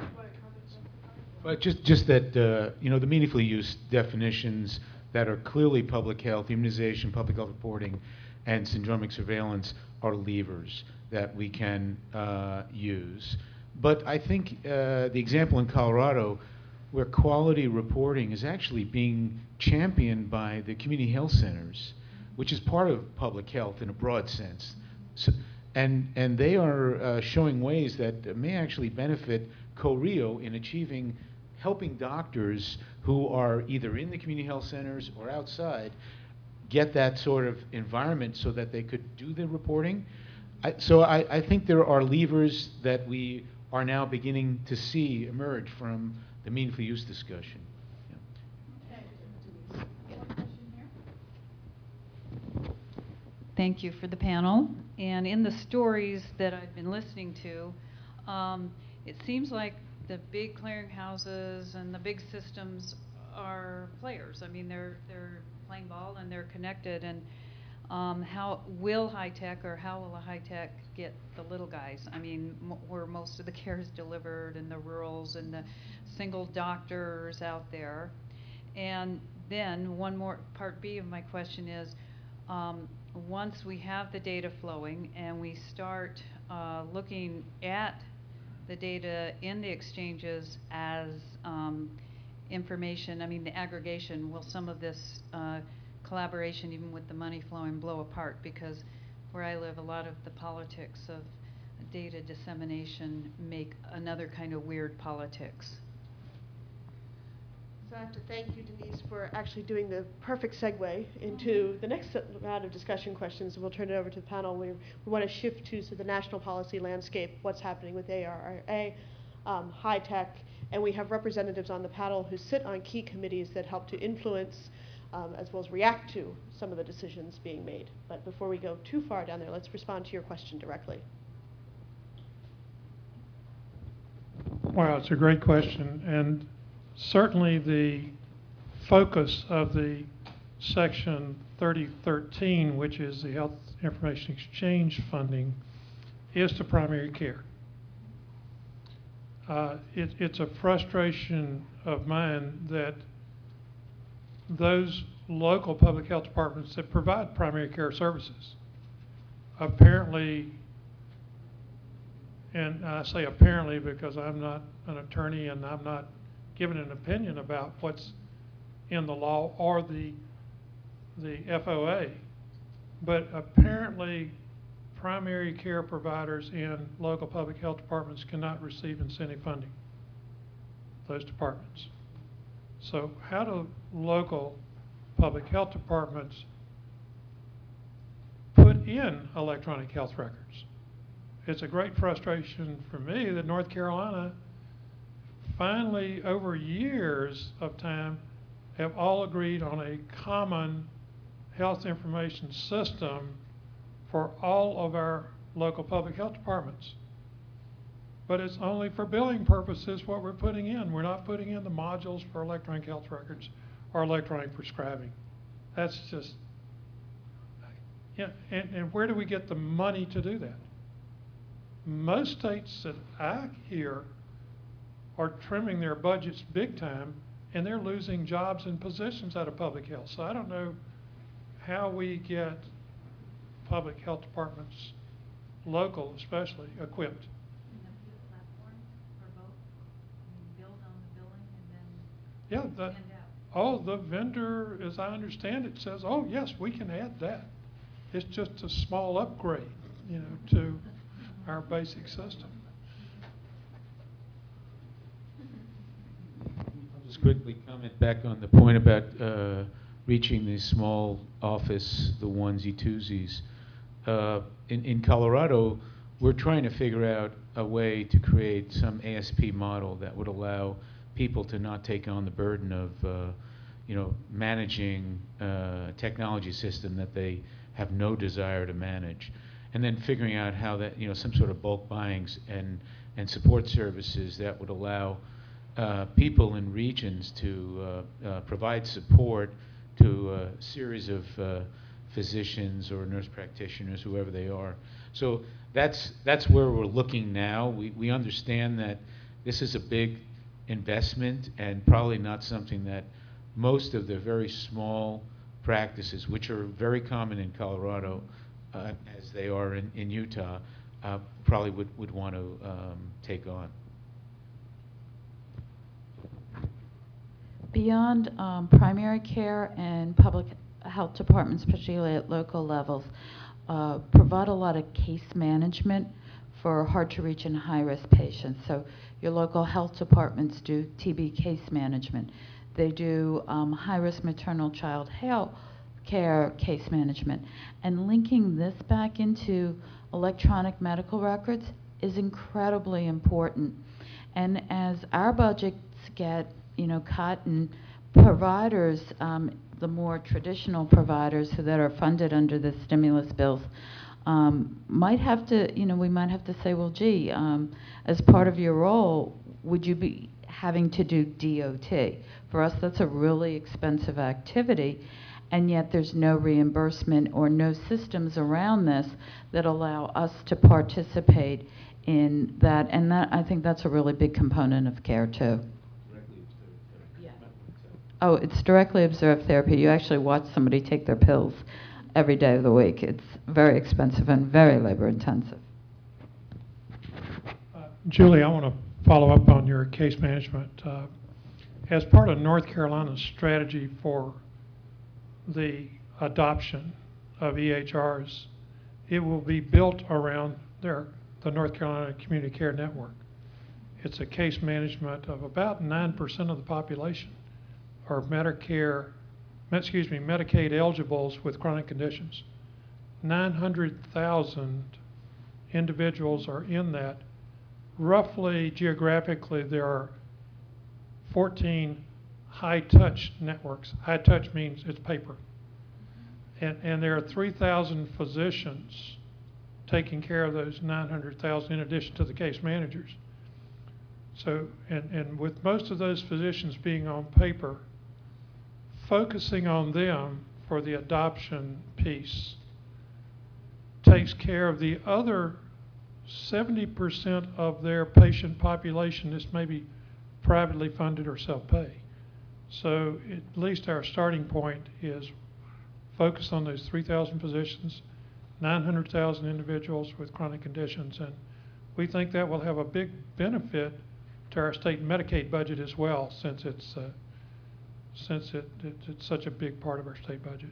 S5: But just, just that, uh, you know, the meaningful use definitions that are clearly public health, immunization, public health reporting, and syndromic surveillance are levers that we can uh, use. But I think uh, the example in Colorado where quality reporting is actually being championed by the community health centers, which is part of public health in a broad sense. So, and, and they are uh, showing ways that may actually benefit COREO in achieving, helping doctors who are either in the community health centers or outside get that sort of environment so that they could do the reporting. I, so I, I think there are levers that we are now beginning to see emerge from the meaningful use discussion. Yeah.
S9: Okay. One question here.
S11: Thank you for the panel. And in the stories that I've been listening to, um, it seems like the big clearinghouses and the big systems are players. I mean, they're they're playing ball and they're connected. And um, how will high tech or how will a high tech get the little guys? I mean, m where most of the care is delivered in the rurals and the single doctors out there. And then one more part B of my question is, um, once we have the data flowing and we start uh, looking at the data in the exchanges as um, information, I mean the aggregation, will some of this uh, collaboration, even with the money flowing, blow apart? Because where I live, a lot of the politics of data dissemination make another kind of weird politics.
S1: So I have to thank you, Denise, for actually doing the perfect segue into the next round of discussion questions. We'll turn it over to the panel. We, we want to shift to so the national policy landscape, what's happening with A R R A, um, high tech, and we have representatives on the panel who sit on key committees that help to influence um, as well as react to some of the decisions being made. But before we go too far down there, let's respond to your question directly.
S4: Wow, it's a great question. And certainly the focus of the section thirty thirteen, which is the Health Information Exchange funding, is to primary care. Uh, it, it's a frustration of mine that those local public health departments that provide primary care services apparently, and I say apparently because I'm not an attorney and I'm not giving an opinion about what's in the law or the, the F O A, but apparently primary care providers in local public health departments cannot receive incentive funding, those departments. So how do local public health departments put in electronic health records? It's a great frustration for me that North Carolina finally, over years of time, have all agreed on a common health information system for all of our local public health departments. But it's only for billing purposes what we're putting in. We're not putting in the modules for electronic health records or electronic prescribing. That's just, yeah, and, and where do we get the money to do that? Most states that I hear are trimming their budgets big time, and they're losing jobs and positions out of public health. So I don't know how we get public health departments, local especially, equipped. Yeah, the, oh, the vendor, as I understand it, says, oh, yes, we can add that. It's just a small upgrade, you know, to our basic system.
S5: I'll just quickly comment back on the point about uh, reaching the small office, the onesie twosies. Uh, in, in Colorado, we're trying to figure out a way to create some A S P model that would allow people to not take on the burden of, uh, you know, managing uh, a technology system that they have no desire to manage, and then figuring out how that, you know, some sort of bulk buyings and and support services that would allow uh, people in regions to uh, uh, provide support to a series of uh, physicians or nurse practitioners, whoever they are. So that's that's where we're looking now. We we understand that this is a big investment and probably not something that most of the very small practices, which are very common in Colorado, uh, as they are in, in Utah, uh, probably would, would want to um, take on.
S6: Beyond um, primary care and public health departments, particularly at local levels, uh, provide a lot of case management for hard-to-reach and high-risk patients. So your local health departments do T B case management. They do um, high-risk maternal child health care case management. And linking this back into electronic medical records is incredibly important. And as our budgets get, you know, cut, and providers, um, the more traditional providers who that are funded under the stimulus bills, Um, might have to, you know, we might have to say, well, gee, um, as part of your role, would you be having to do D O T? For us, that's a really expensive activity, and yet there's no reimbursement or no systems around this that allow us to participate in that, and that, I think that's a really big component of care, too. Yeah. Oh, it's directly observed therapy. You actually watch somebody take their pills every day of the week. It's very expensive and very labor intensive.
S4: Uh, Julie, I want to follow up on your case management. Uh, as part of North Carolina's strategy for the adoption of E H Rs, it will be built around their, the North Carolina Community Care Network. It's a case management of about nine percent of the population are Medicare excuse me, Medicaid eligibles with chronic conditions. nine hundred thousand individuals are in that. Roughly, geographically, there are fourteen high-touch networks. High-touch means it's paper. And, and there are three thousand physicians taking care of those nine hundred thousand in addition to the case managers. So, and, and with most of those physicians being on paper, focusing on them for the adoption piece takes care of the other seventy percent of their patient population that's maybe privately funded or self-pay. So at least our starting point is focus on those three thousand physicians, nine hundred thousand individuals with chronic conditions, and we think that will have a big benefit to our state Medicaid budget as well, since it's uh, since it, it, it's such a big part of our state budget.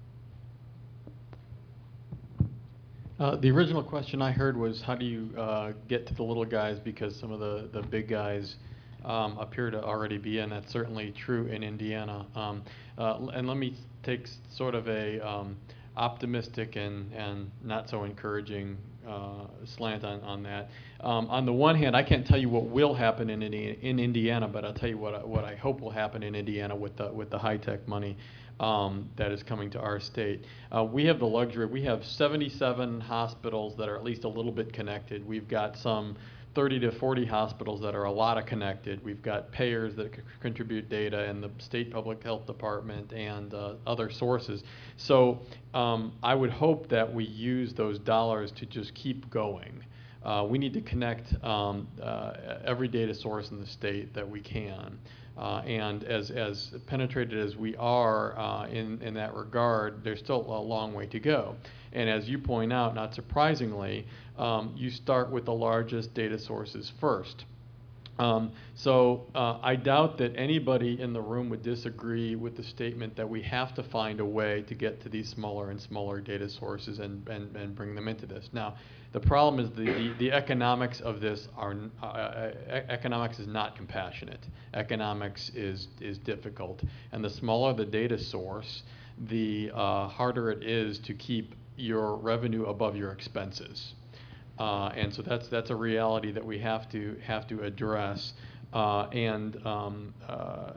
S3: Uh, the original question I heard was, how do you uh, get to the little guys, because some of the, the big guys um, appear to already be, and that's certainly true in Indiana. Um, uh, and let me take s- sort of a um, optimistic and, and not so encouraging uh, slant on, on that. Um, on the one hand, I can't tell you what will happen in Indi- in Indiana, but I'll tell you what I, what I hope will happen in Indiana with the with the high tech money um, that is coming to our state. Uh, we have the luxury. We have seventy-seven hospitals that are at least a little bit connected. We've got some thirty to forty hospitals that are a lot of connected. We've got payers that c- contribute data and the state public health department and uh, other sources. So um, I would hope that we use those dollars to just keep going. Uh, we need to connect um, uh, every data source in the state that we can. Uh, and as, as penetrated as we are uh, in, in that regard, there's still a long way to go. And as you point out, not surprisingly, um, you start with the largest data sources first. Um, so uh, I doubt that anybody in the room would disagree with the statement that we have to find a way to get to these smaller and smaller data sources and, and, and bring them into this. Now, the problem is the, the, the economics of this are, uh, uh, economics is not compassionate. Economics is, is difficult. And the smaller the data source, the uh, harder it is to keep your revenue above your expenses. Uh, and so that's that's a reality that we have to have to address. Uh, and um, uh,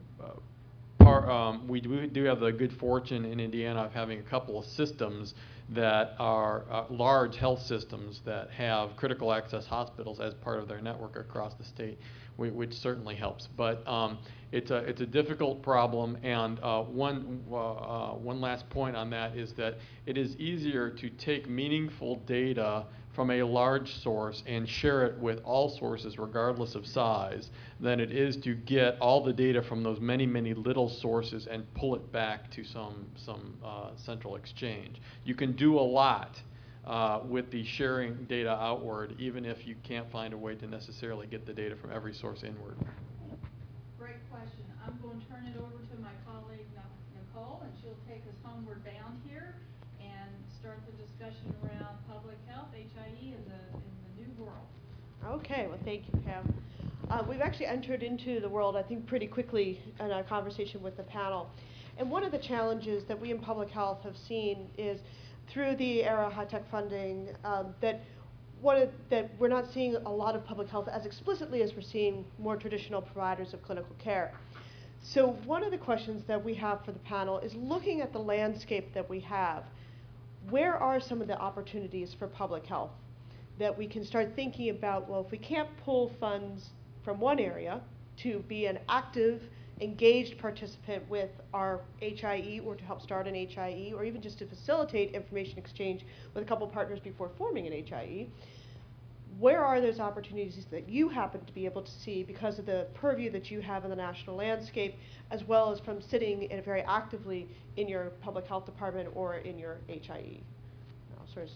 S3: par, um, we, do, we do have the good fortune in Indiana of having a couple of systems that are uh, large health systems that have critical access hospitals as part of their network across the state, which, which certainly helps. But um, it's a it's a difficult problem. And uh, one uh, uh, one last point on that is that it is easier to take meaningful data from a large source and share it with all sources regardless of size than it is to get all the data from those many, many little sources and pull it back to some, some uh, central exchange. You can do a lot uh, with the sharing data outward, even if you can't find a way to necessarily get the data from every source inward.
S9: Great question. I'm going to turn it over to my colleague Nicole, and she'll take us homeward bound here and start the discussion around public health, H I E, in the, in the new world.
S1: Okay, well, thank you, Pam. Uh, we've actually entered into the world, I think, pretty quickly in our conversation with the panel. And one of the challenges that we in public health have seen is through the era of high-tech funding um, that one of, that we're not seeing a lot of public health as explicitly as we're seeing more traditional providers of clinical care. So one of the questions that we have for the panel is looking at the landscape that we have. Where are some of the opportunities for public health that we can start thinking about, well, if we can't pull funds from one area to be an active, engaged participant with our H I E or to help start an H I E or even just to facilitate information exchange with a couple partners before forming an H I E, where are those opportunities that you happen to be able to see because of the purview that you have in the national landscape, as well as from sitting in very actively in your public health department or in your H I E? I'll sort of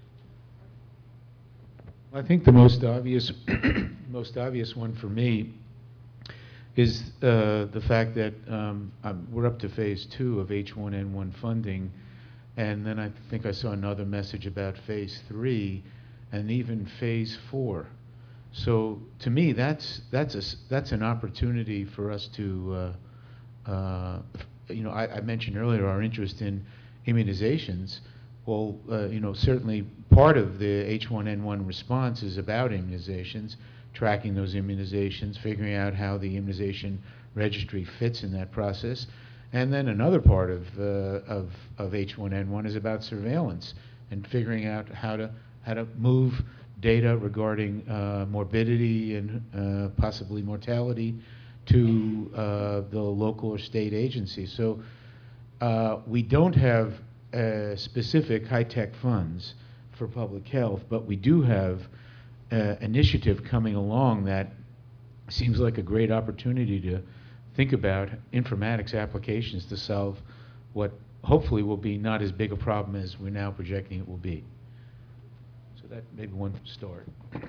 S5: I think the most obvious, most obvious one for me is uh, the fact that um, um, we're up to phase two of H one N one funding, and then I think I saw another message about phase three, and even phase four. So to me, that's that's a that's an opportunity for us to, uh, uh, you know, I, I mentioned earlier our interest in immunizations. Well, uh, you know, certainly part of the H one N one response is about immunizations, tracking those immunizations, figuring out how the immunization registry fits in that process. And then another part of, uh, of, of H one N one is about surveillance and figuring out how to, how to move data regarding uh, morbidity and uh, possibly mortality to uh, the local or state agencies. So uh, we don't have uh, specific high-tech funds for public health, but we do have uh, initiative coming along that seems like a great opportunity to think about informatics applications to solve what hopefully will be not as big a problem as we're now projecting it will be. So that may be one start.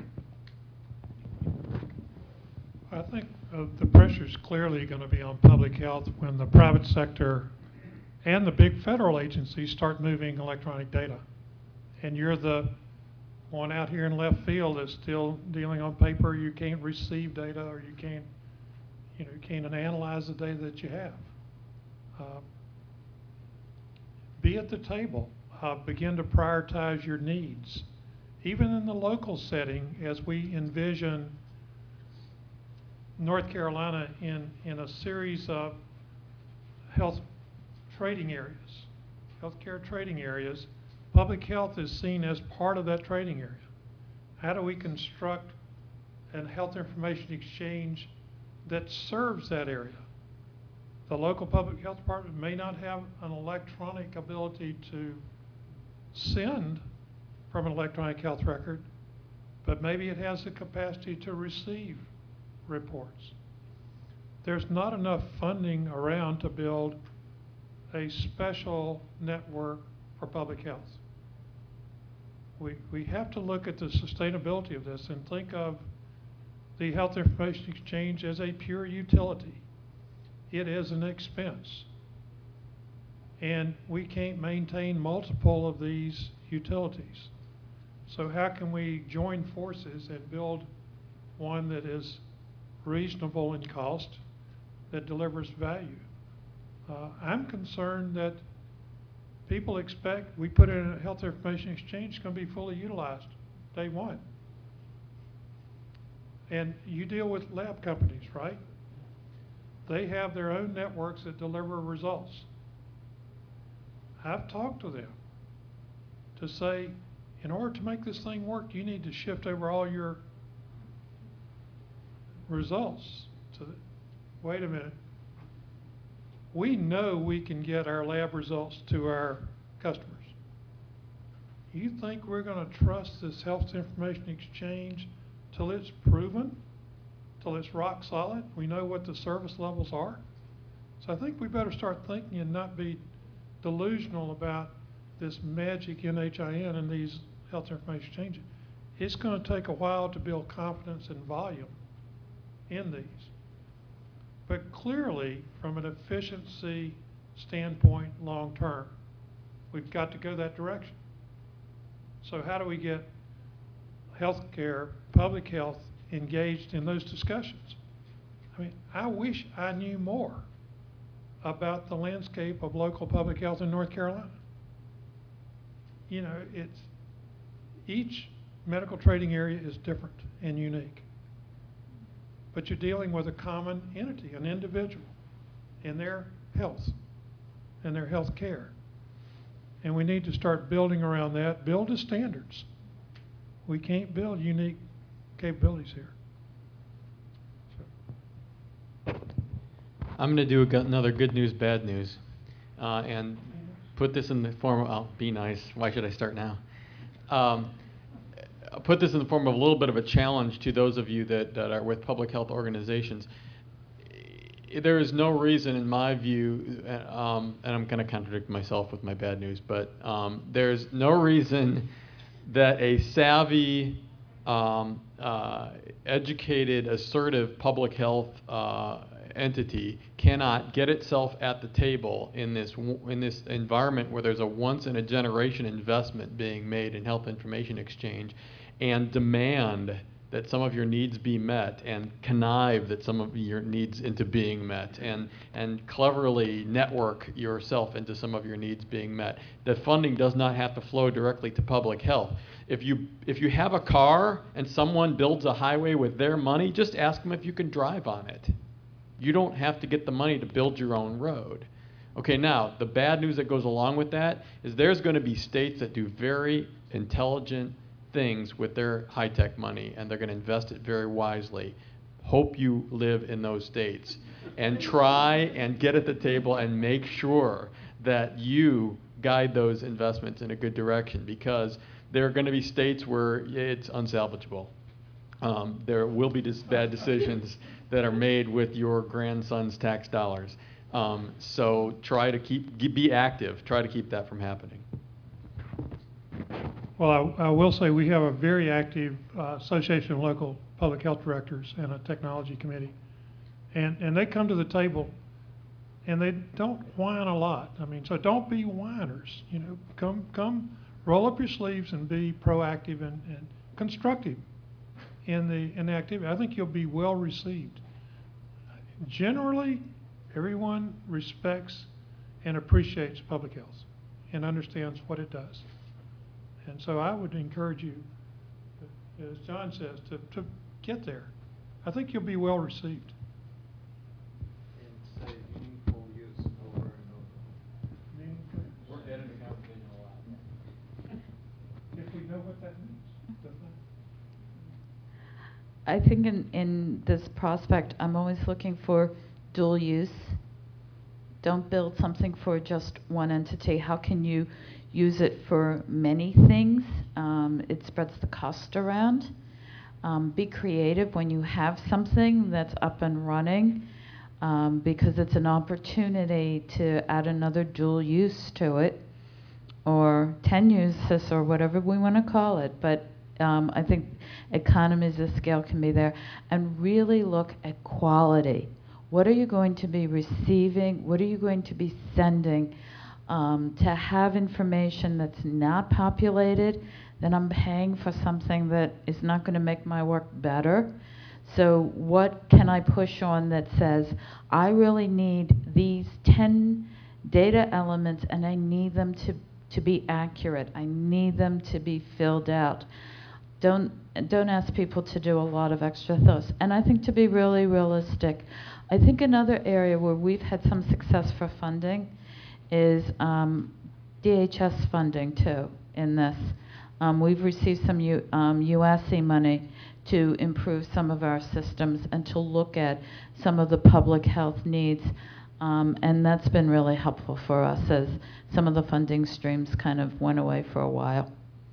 S4: I think uh, the pressure is clearly going to be on public health when the private sector and the big federal agencies start moving electronic data. And you're the one out here in left field that's still dealing on paper. You can't receive data or you can't You know, you can't analyze the data that you have. Uh, be at the table. Uh, begin to prioritize your needs. Even in the local setting, as we envision North Carolina in, in a series of health trading areas, healthcare trading areas, public health is seen as part of that trading area. How do we construct a health information exchange that serves that area? The local public health department may not have an electronic ability to send from an electronic health record, but maybe it has the capacity to receive reports. There's not enough funding around to build a special network for public health. We, we have to look at the sustainability of this and think of the health information exchange as a pure utility. It is an expense. And we can't maintain multiple of these utilities. So how can we join forces and build one that is reasonable in cost, that delivers value? Uh, I'm concerned that people expect we put in a health information exchange, it's going to be fully utilized day one. And you deal with lab companies, right? They have their own networks that deliver results. I've talked to them to say, in order to make this thing work, you need to shift over all your results to, the, wait a minute. We know we can get our lab results to our customers. You think we're going to trust this health information exchange till it's proven, till it's rock solid? We know what the service levels are. So I think we better start thinking and not be delusional about this magic in H I N and these health information exchanges. It's going to take a while to build confidence and volume in these. But clearly, from an efficiency standpoint, long term, we've got to go that direction. So how do we get healthcare, public health, engaged in those discussions? I mean, I wish I knew more about the landscape of local public health in North Carolina. You know, it's, each medical trading area is different and unique. But you're dealing with a common entity, an individual, in their health and their health care. And we need to start building around that, build the standards. We can't build unique capabilities here. So.
S3: I'm going to do a, go- another good news, bad news, uh, and put this in the form of, oh, be nice. Why should I start now? Um, I'll put this in the form of a little bit of a challenge to those of you that, that are with public health organizations. There is no reason, in my view, um, and I'm going to contradict myself with my bad news, but um, there's no reason that a savvy, um, uh, educated, assertive public health uh, entity cannot get itself at the table in this in this environment where there's a once-in-a-generation investment being made in health information exchange, and demand that some of your needs be met, and connive that some of your needs into being met, and and cleverly network yourself into some of your needs being met. The funding does not have to flow directly to public health. If you if you have a car and someone builds a highway with their money, just ask them if you can drive on it. You don't have to get the money to build your own road. Okay, now, the bad news that goes along with that is there's going to be states that do very intelligent things with their high-tech money, and they're going to invest it very wisely. Hope you live in those states. And try and get at the table and make sure that you guide those investments in a good direction, because there are going to be states where it's unsalvageable. Um, there will be dis- bad decisions that are made with your grandson's tax dollars. Um, so try to keep, be active. Try to keep that from happening.
S4: Well, I, I will say we have a very active uh, Association of Local Public Health Directors and a technology committee. And, and they come to the table and they don't whine a lot. I mean, so don't be whiners. You know, come, come roll up your sleeves and be proactive and, and constructive in the in the activity. I think you'll be well received. generally, everyone respects and appreciates public health and understands what it does. And so I would encourage you, as John says, to, to get there. I think you'll be well received.
S3: And say meaningful use over and over.
S4: Meaningful.
S3: We're getting the conversation a lot.
S4: If we know what that means, doesn't it?
S6: I think in, in this prospect, I'm always looking for dual use. Don't build something for just one entity. How can you use it for many things? Um, it spreads the cost around. Um, be creative when you have something that's up and running, um, because it's an opportunity to add another dual use to it, or ten uses, or whatever we want to call it. But um, I think economies of scale can be there. And really look at quality. What are you going to be receiving? What are you going to be sending? Um, to have information that's not populated, then I'm paying for something that is not going to make my work better. So what can I push on that says, I really need these ten data elements and I need them to, to be accurate. I need them to be filled out. Don't, don't ask people to do a lot of extra thoughts. And I think to be really realistic, I think another area where we've had some success for funding is um, D H S funding too in this. Um, we've received some U, um, U S C money to improve some of our systems and to look at some of the public health needs. Um, and that's been really helpful for us as some of the funding streams kind of went away for a while.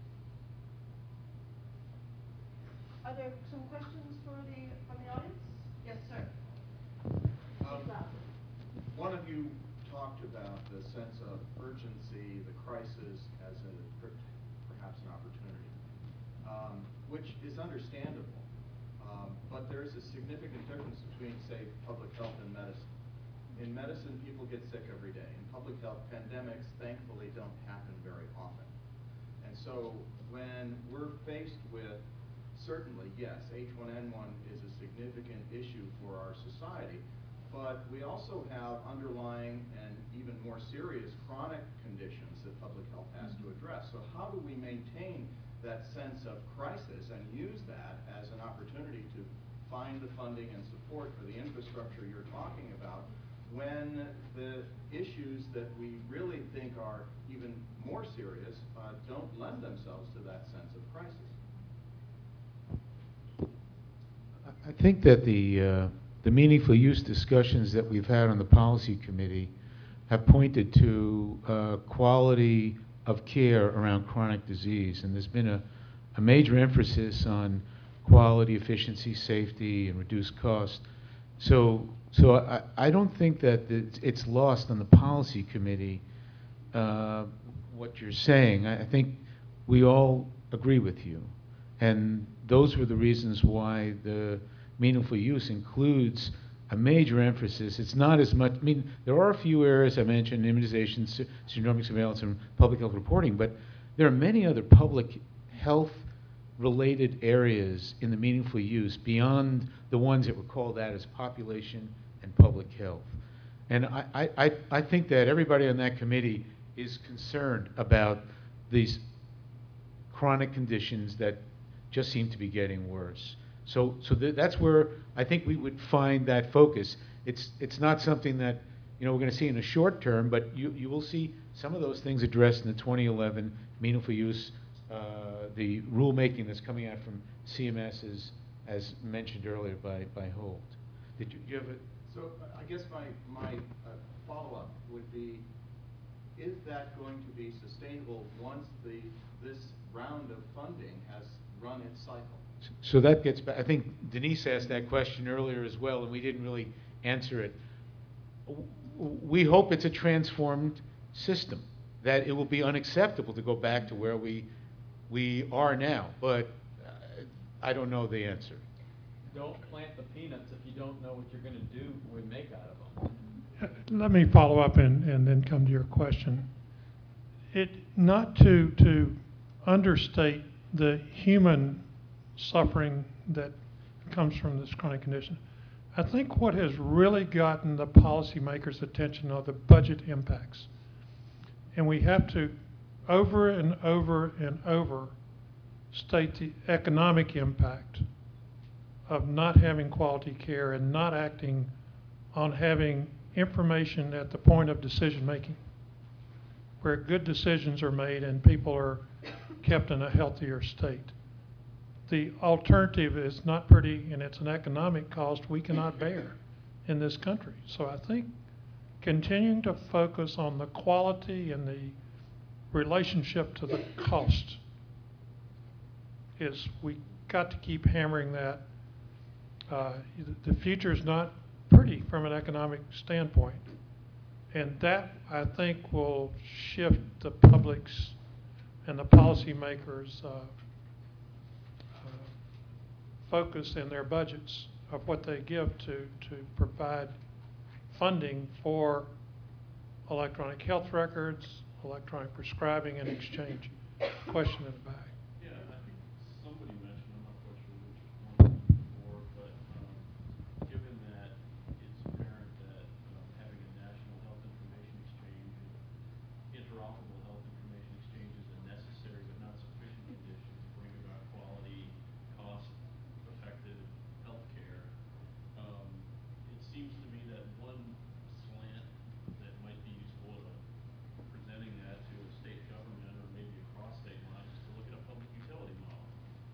S1: Are there some questions for the, from the audience? Yes, sir.
S12: Um, one of you talked about the sense of urgency, the crisis as a perhaps an opportunity, um, which is understandable. Um, but there is a significant difference between, say, public health and medicine. In medicine, people get sick every day. In public health, pandemics, thankfully, don't happen very often. And so when we're faced with, certainly, yes, H one N one is a significant issue for our society, but we also have underlying and even more serious chronic conditions that public health has to address. So how do we maintain that sense of crisis and use that as an opportunity to find the funding and support for the infrastructure you're talking about when the issues that we really think are even more serious uh, don't lend themselves to that sense of crisis?
S5: I think that the uh, the meaningful use discussions that we've had on the policy committee have pointed to uh, quality of care around chronic disease, and there's been a, a major emphasis on quality, efficiency, safety, and reduced cost. So, so I, I don't think that it's, it's lost on the policy committee uh, what you're saying. I, I think we all agree with you, and those were the reasons why the meaningful use includes a major emphasis. It's not as much, I mean, there are a few areas I mentioned, immunization, genomic surveillance, and public health reporting, but there are many other public health related areas in the meaningful use beyond the ones that were called out as population and public health. And I, I, I think that everybody on that committee is concerned about these chronic conditions that just seem to be getting worse. So, so th that's where I think we would find that focus. It's, it's not something that, you know, we're going to see in the short term, but you, you will see some of those things addressed in the twenty eleven meaningful use, uh, the rulemaking that's coming out from C M S, as, as mentioned earlier by, by Holt. Did you, do you have a?
S12: So I guess my, my uh, follow-up would be, is that going to be sustainable once the, this round of funding has run its cycle?
S5: So that gets back, I think Denise asked that question earlier as well, and we didn't really answer it. We hope it's a transformed system, that it will be unacceptable to go back to where we, we are now, but uh, I don't know the answer.
S3: Don't plant the peanuts if you don't know what you're going to do we make out of them.
S4: Let me follow up and, and then come to your question. It, not to, to understate the human suffering that comes from this chronic condition. I think what has really gotten the policymakers' attention are the budget impacts. And we have to over and over and over state the economic impact of not having quality care and not acting on having information at the point of decision making, where good decisions are made and people are kept in a healthier state. The alternative is not pretty, and it's an economic cost we cannot bear in this country. So I think continuing to focus on the quality and the relationship to the cost is, we got to keep hammering that. Uh, the future is not pretty from an economic standpoint. And that, I think, will shift the public's and the policymakers' uh, uh, focus in their budgets of what they give to, to provide funding for electronic health records, electronic prescribing and exchange. Question in the back.
S13: Yeah, I think somebody mentioned, I'm not quite sure which one before, but um, given that it's apparent that um, having a national health information exchange, interoperable health information exchange is a necessary but not sufficient condition to bring about quality, cost-effective health care. Um, it seems to me that one slant that might be useful to presenting that to a state government or maybe across state lines is to look at a public utility model.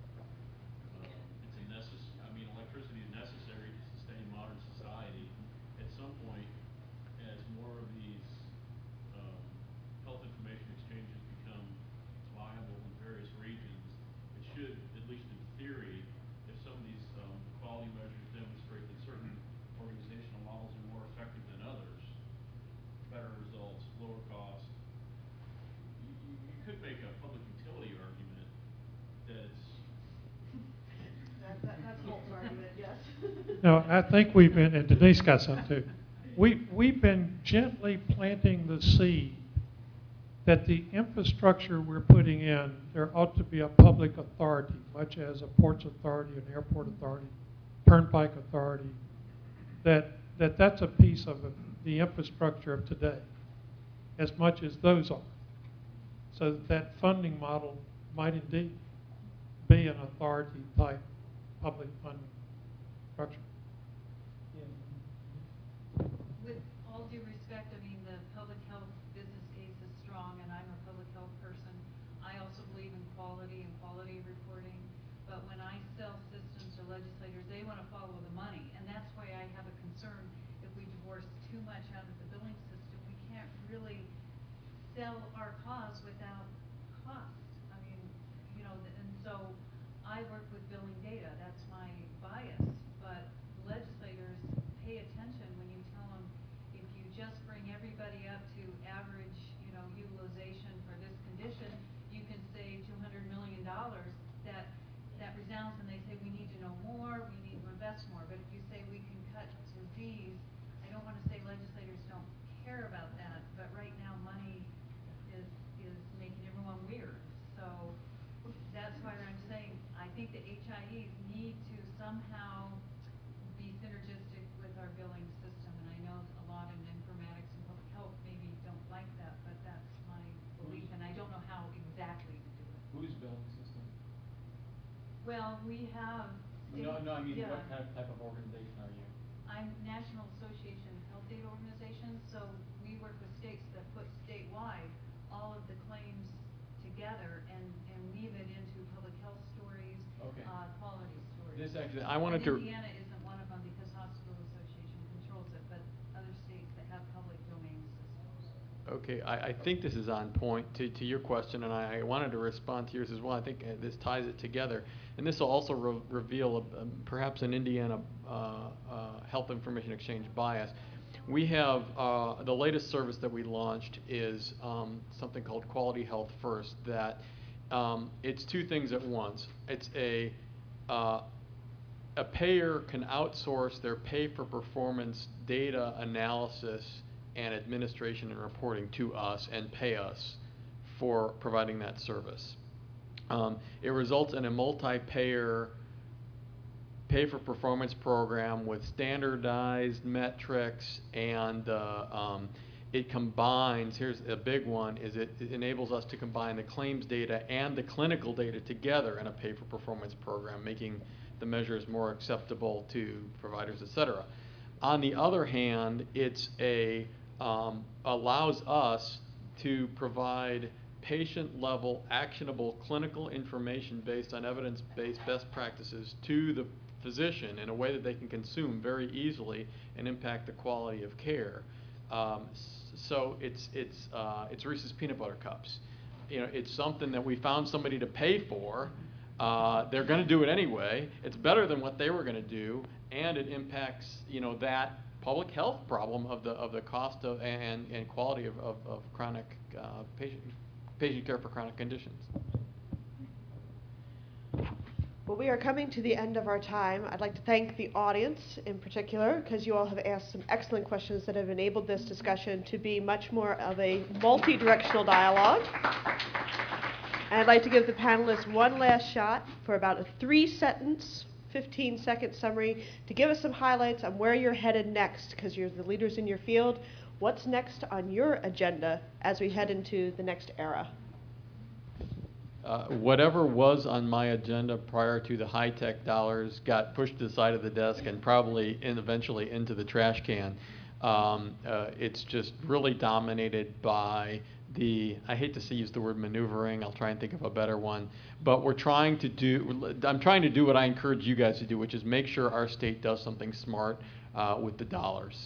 S13: Um, it's a necess- I mean, electricity is necessary to sustain modern society. At some point, as more of these um, health information exchanges become viable in various regions, it should, at least in theory, if some of these um, quality measures demonstrate that certain organizational models are more effective than others, better results, lower cost, you, you, you could make a public utility argument that's
S1: That, that, that's Holt's argument, yes.
S4: No, I think we've been, and Denise got something too. We, we've been gently planting the seed that the infrastructure we're putting in, there ought to be a public authority, much as a ports authority, an airport authority, turnpike authority, that, that that's a piece of the infrastructure of today, as much as those are. So that, that funding model might indeed be an authority type public funding structure.
S11: With all due respect, I mean, the public health business case is strong, and I'm a public health person. I also believe in quality and quality reporting, but when I sell systems to legislators, they want to follow the money, and that's why I have a concern. If we divorce too much out of the billing system, we can't really sell our cause without cost. I mean, you know, and so I work with billing data. That's my bias, but legislators pay attention when you tell them, if you just bring everybody up to average, you know, utilization for this condition, you can save two hundred million dollars. That that resounds, and they say we need to know more, we need to invest more. But if you say we can cut disease, I don't want to say legislators don't care about that, but right now money is is making everyone weird. So that's why I'm saying I think the H I Es need to somehow be synergistic with our billing system, and I know a lot in informatics and public health maybe don't like that, but that's my belief, and I don't know how exactly to do it.
S3: Whose billing system?
S11: Well, we have state,
S3: No, no, I mean,
S11: yeah.
S3: what kind of type of organization are you?
S11: I'm National Association of Health Data Organizations, so we work with states that put statewide all of the claims together and, and weave it into public health stories,
S3: Okay.
S11: uh, quality stories.
S3: This actually, I wanted to.
S11: And Indiana isn't one of them because Hospital Association controls it, but other states that have public domain systems.
S3: Okay, I, I think this is on point to, to your question, and I, I wanted to respond to yours as well. I think uh, this ties it together. And this will also re reveal a, um, perhaps an Indiana uh, uh, health information exchange bias. We have, uh, the latest service that we launched is um, something called Quality Health First, that um, it's two things at once. It's a, uh, a payer can outsource their pay for performance data analysis and administration and reporting to us and pay us for providing that service. Um, it results in a multi-payer pay-for-performance program with standardized metrics, and uh, um, it combines, here's a big one, is it, it enables us to combine the claims data and the clinical data together in a pay-for-performance program, making the measures more acceptable to providers, et cetera. On the other hand, it's a, um, allows us to provide patient-level, actionable clinical information based on evidence-based best practices to the physician in a way that they can consume very easily and impact the quality of care. Um, so it's it's uh, it's Reese's peanut butter cups. You know, it's something that we found somebody to pay for. Uh, they're going to do it anyway. It's better than what they were going to do, and it impacts, you know, that public health problem of the of the cost of and and quality of of, of chronic uh, patient patient care for chronic conditions.
S1: Well, we are coming to the end of our time. I'd like to thank the audience in particular, because you all have asked some excellent questions that have enabled this discussion to be much more of a multi-directional dialogue. And I'd like to give the panelists one last shot for about a three-sentence, fifteen-second summary to give us some highlights on where you're headed next, because you're the leaders in your field. What's next on your agenda as we head into the next era?
S3: Uh, whatever was on my agenda prior to the high-tech dollars got pushed to the side of the desk and probably in eventually into the trash can. Um, uh, it's just really dominated by the, I hate to say use the word maneuvering, I'll try and think of a better one, but we're trying to do, I'm trying to do what I encourage you guys to do, which is make sure our state does something smart uh, with the dollars.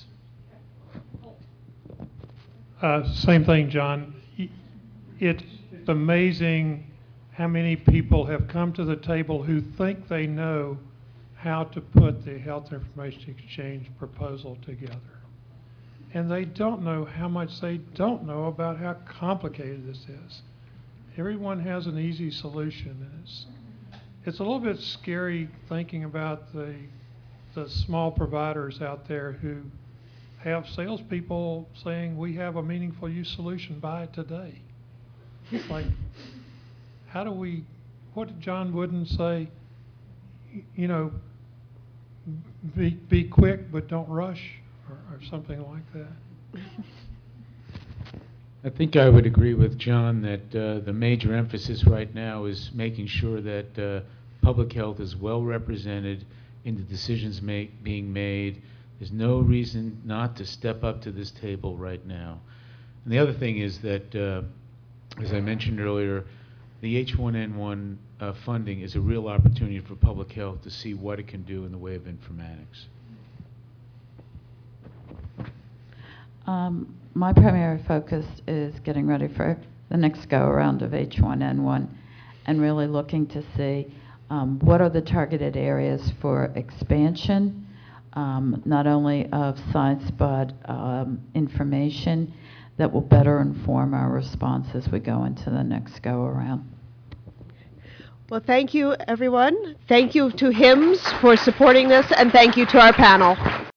S4: Uh, same thing, John. It's amazing how many people have come to the table who think they know how to put the Health Information Exchange proposal together. And they don't know how much they don't know about how complicated this is. Everyone has an easy solution. And it's, it's a little bit scary thinking about the, the small providers out there who have salespeople saying, we have a meaningful use solution, buy it today. It's like, how do we, what did John Wooden say? You know, be, be quick, but don't rush, or, or something like that.
S5: I think I would agree with John that uh, the major emphasis right now is making sure that uh, public health is well represented in the decisions make, being made. There's no reason not to step up to this table right now. And the other thing is that, uh, as I mentioned earlier, the H one N one uh, funding is a real opportunity for public health to see what it can do in the way of informatics.
S6: Um, my primary focus is getting ready for the next go-around of H one N one and really looking to see um, what are the targeted areas for expansion, um, not only of science but um, information that will better inform our response as we go into the next go-around.
S1: Well, thank you, everyone. Thank you to HIMSS for supporting this, and thank you to our panel.